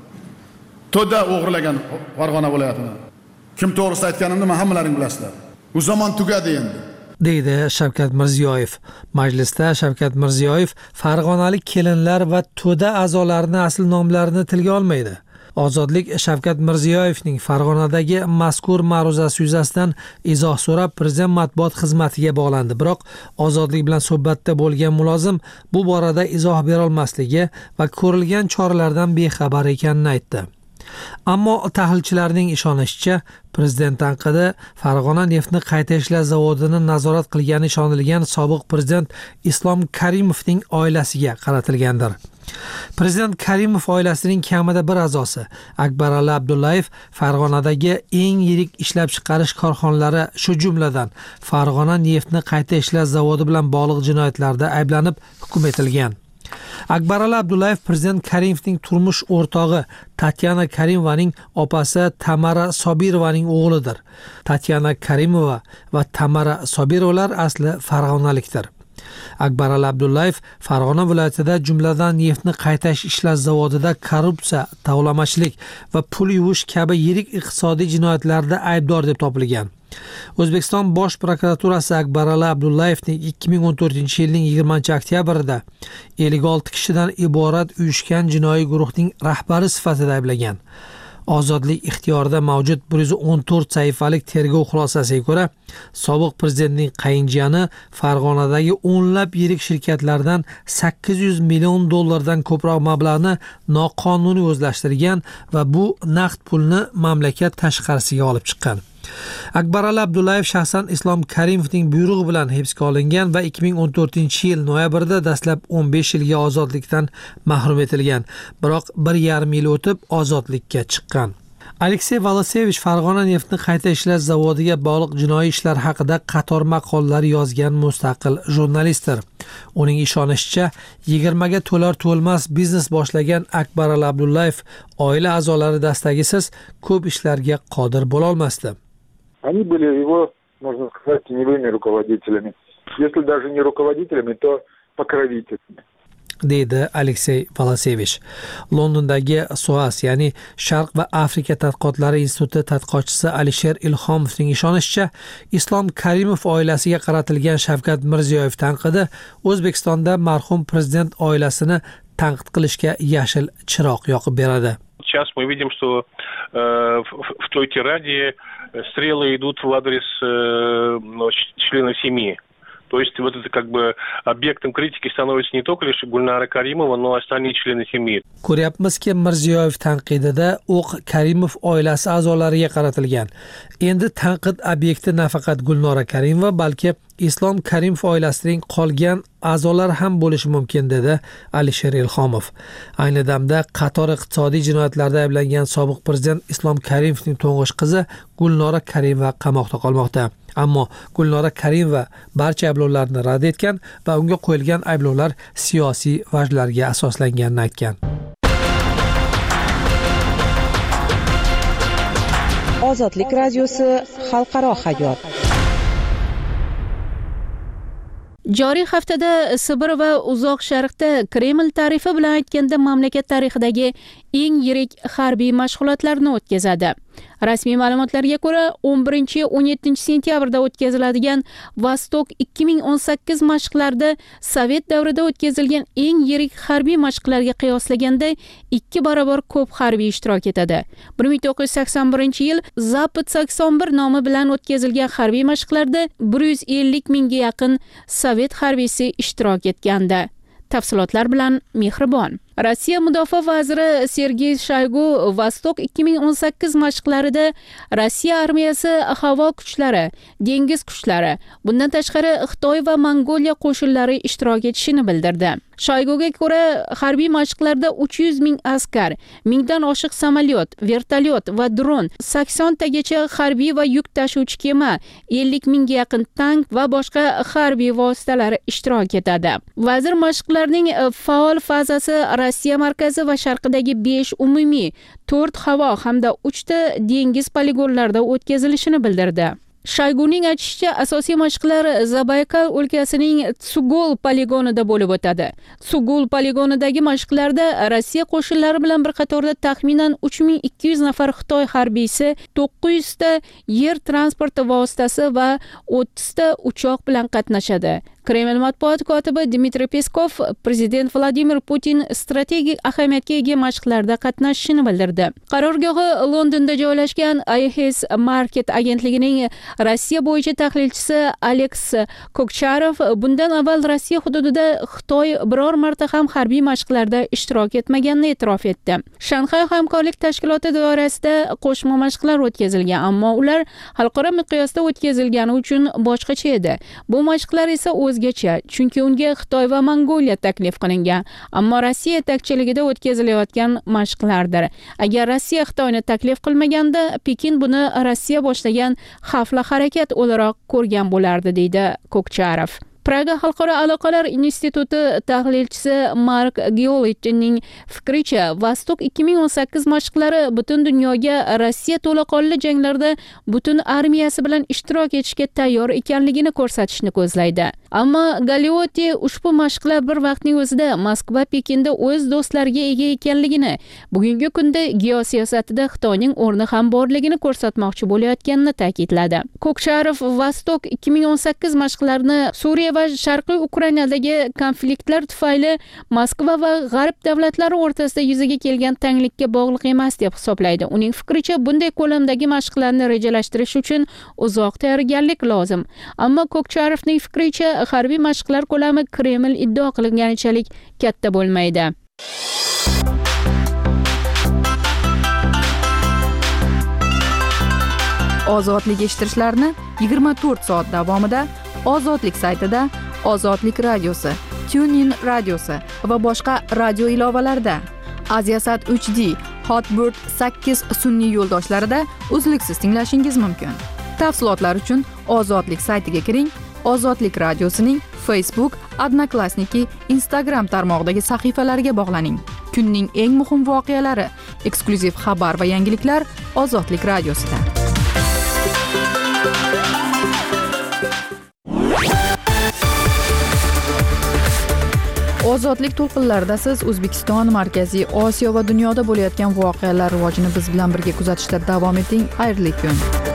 To'da o'g'irlagan Farg'ona viloyatini. Kim to'g'risida aytganimni men hammalaring bilasizlar. Bu zamon tugadi endi. deydi Shavkat Mirziyoyev. Majlisda Shavkat Mirziyoyev farg'onalik kelinlar va to'da a'zolarining asl nomlarini tilga olmaydi. Ozodlik Shavkat Mirziyoyevning Farg'onadagi mazkur ma'ruzasi yuzasidan izoh so'rab prezident matbuot xizmatiga bog'landi. Biroq Ozodlik bilan suhbatda bo'lgan mulozim bu borada izoh bera olmasligi va ko'rilgan choralardan bexabar ekanini aytdi. Ammo tahlilchilarning ishonishicha, prezident tanqidi Farg'ona neftni qayta ishlash zavodini nazorat qilgani ishonilgan sobiq prezident Islom Karimovning oilasiga qaratilgandir. Prezident Karimov oilasining kamida bir a'zosi Akbarali Abdullayev Farg'onadagi eng yirik ishlab chiqarish korxonalari, shu jumladan Farg'ona neftni qayta ishlash zavodi bilan bog'liq jinoyatlarda ayblanib hukm etilgan. Akbarali Abdullayev prezident Karimovning turmush o'rtog'i Tatyana Karimovaning opasi Tamara Sobirovaning o'g'lidir. Tatyana Karimova va Tamara Sobirovalar asli farg'onalikdir. Akbarali Abdullayev Farg'ona viloyatida jumladan neftni qayta ishlash zavodida korrupsiya, tovlamachilik va pul yuvish kabi yirik iqtisodiy jinoyatlarda aybdor deb topilgan. O'zbekiston Bosh prokuraturasi Akbarali Abdullayevning 2014-yilning 20-oktyabrida 56 kishidan iborat uyushgan jinoiy guruhning rahbari sifatida ayblagan. Ozodlik ixtiyorida mavjud 114 sahifalik tergov xulosasiga ko'ra, sobiq prezidentning qayinjiyani Farg'onadagi o'nlab yirik shirkatlardan 800 million dollardan ko'proq mablag'ni noqonuniy o'zlashtirgan va bu naqd pulni mamlakat tashqarisiga olib chiqqan. Akbarali Abdullayev shaxsan Islom Karimovning buyrug'i bilan hibsga olingan va 2014-yil noyabrida dastlab 15 yilga ozodlikdan mahrum etilgan. Biroq 1,5 yil o'tib ozodlikka chiqqan. Aleksey Volosevich Farg'ona neftni qayta ishlash zavodiga bog'liq jinoiy ishlar haqida qator maqolalar yozgan mustaqil jurnalistdir. Uning ishonishicha, 20 ga to'lar-to'lmas biznes boshlagan Akbarali Abdullayev oila a'zolari dastagisiz ko'p ishlarga qodir bo'la olmasdi. Они были его, можно сказать, теневыми руководителями. Если даже не руководителями, то покровителями. deydi Aleksey Volosevich. Londondagi SOAS, ya'ni Sharq va Afrika tadqiqotlari instituti tadqiqotchisi Alisher Ilhomovning ishonishicha, Islom Karimov oilasiga qaratilgan Shavkat Mirziyoyev tanqidi O'zbekistonda marhum prezident oilasini tanqid qilishga yashil chiroq yoqib beradi. Сейчас мы видим, что в той тираде стрелы идут в адрес членов семьи То есть вот это как бы объектом критики становится не только лишь Гульнара Каримова, но и остальные члены семьи. Ko'ryapmizki, Mirziyoyev tanqidida o'q Karimov oilasi a'zolariga qaratilgan. Endi tanqid obyekti nafaqat Gulnora Karimova, balki Islom Karimov oilasining qolgan a'zolari ham bo'lishi mumkin, dedi Alisher Ilhomov. Ayni damda qator iqtisodiy jinoyatlarda ayblangan sobiq prezident Islom Karimovning to'ng'ich qizi Gulnora Karimova qamoqda qolmoqda. Ammo Gulnora Karimova barcha ayblovlarni rad etgan va unga qo'yilgan ayblovlar siyosiy vajlarga asoslanganini aytgan. Ozodlik radiosi xalqaro hayot. Joriy haftada Sibir va Uzoq Sharqda Kreml tarifi bilan aytganda mamlakat tarixidagi eng yirik harbiy mashg'ulotlarni o'tkazadi. Rasmiy ma'lumotlarga ko'ra 11-17 sentyabrda o'tkaziladigan Vostok 2018 mashqlarida Sovet davrida o'tkazilgan eng yirik harbiy mashqlarga qiyoslaganda 2 barobar ko'p harbiy ishtirok etadi. 1981-yil Zapad 81 nomi bilan o'tkazilgan harbiy mashqlarda 150 mingga yaqin Sovet harbiysi ishtirok etgandi. Tafsilotlar bilan Mehribon. Rossiya mudofaa vaziri Sergey Shoygu Vostok 2018 mashqlarida Rossiya armiyasi, havo kuchlari, dengiz kuchlari, bundan tashqari Xitoy va Mongoliya qo'shinlari ishtirok etishini bildirdi. Shoyguga ko'ra, harbiy mashqlarda 300 ming askar, 1000 dan oshiq samolyot, vertolyot va dron, 80 tagacha harbiy va yuk tashuvchi kema, 50 mingga yaqin tank va boshqa harbiy vositalar ishtirok etadi. Vazir mashqlarning faol fazasi Rossiya markazi va sharqidagi 5 umumiy, 4 havo hamda 3 ta dengiz poligonlarida o'tkazilishini bildirdi. Shoyguning aytishicha, asosiy mashqlar Zabaykal o'lkasining Tsugol poligonida bo'lib o'tadi. Tsugol poligonidagi mashqlarda Rossiya qo'shinlari bilan bir qatorda taxminan 3200 nafar Xitoy harbiysi, 900 ta yer transporti vositasi va 30 ta uchoq bilan qatnashadi. Kreml matbuot kotibi Dmitriy Peskov prezident Vladimir Putin strategik ahamiyatga ega mashqlarda qatnashishini bildirdi. Qarorgohi Londonda joylashgan IHS Market agentligining Rossiya bo'yicha tahlilchisi Alex Kokcharov bundan avval Rossiya hududida Xitoy biror marta ham harbiy mashqlarda ishtirok etmaganini e'tirof etdi. Shanxay hamkorlik tashkiloti doirasida qo'shma mashqlar o'tkazilgan, ammo ular xalqaro miqyosda o'tkazilgani uchun boshqacha edi. Bu mashqlar esa o'zgacha, chunki unga Xitoy va Mongoliya taklif qilingan, ammo Rossiya yetakchiligida o'tkazilayotgan mashqlardir. Agar Rossiya Xitoyni taklif qilmaganda, Pekin buni Rossiya boshlagan xavfli harakat o'laroq ko'rgan bo'lardi, deydi Kokcharov. Praga xalqaro aloqalar instituti tahlilchisi Mark Giolichning fikricha, Vostok 2018 mashqlari butun dunyoga Rossiya to'laqonli janglarda butun armiyasi bilan ishtirok etishga tayyor ekanligini ko'rsatishni ko'zlaydi. Ammo Galeotti ushbu mashqlar bir vaqtning o'zida Moskva Pekinda o'z do'stlariga ega ekanligini, bugungi kunda geosiyosatida Xitoyning o'rni ham borligini ko'rsatmoqchi bo'layotganini ta'kidladi. Kokcharov Vostok 2018 mashqlarini Suriya va Sharqiy Ukrainadagi konfliktlar tufayli Moskva va G'arb davlatlari o'rtasida yuzaga kelgan tanglikka bog'liq emas deb hisoblaydi. Uning fikricha, bunday ko'lamdagi mashqlarni rejalashtirish uchun uzoq tayyorgarlik lozim. Ammo Kokcharovning fikricha, harbiy mashqlar ko'lami Kreml iddao qilganichalik katta bo'lmaydi. Ozodlik eshittirishlarni 24 soat davomida Ozodlik saytida, Ozodlik radiosi, TuneIn radiosi va boshqa radio ilovalarida, Aziasat 3D, Hotbird 8 sun'iy yo'ldoshlarida uzluksiz tinglashingiz mumkin. Tafsilotlar uchun Ozodlik saytiga kiring. Ozodlik radiosining Facebook, Odnoklassniki, Instagram tarmog'idagi sahifalariga bog'laning. Kunning eng muhim voqealari, eksklyuziv xabar va yangiliklar Ozodlik radiosida. Ozodlik to'lqinlarida siz O'zbekiston, Markaziy Osiyo va dunyoda bo'layotgan voqealar rivojini biz bilan birga kuzatishda davom eting. Xayrli kun.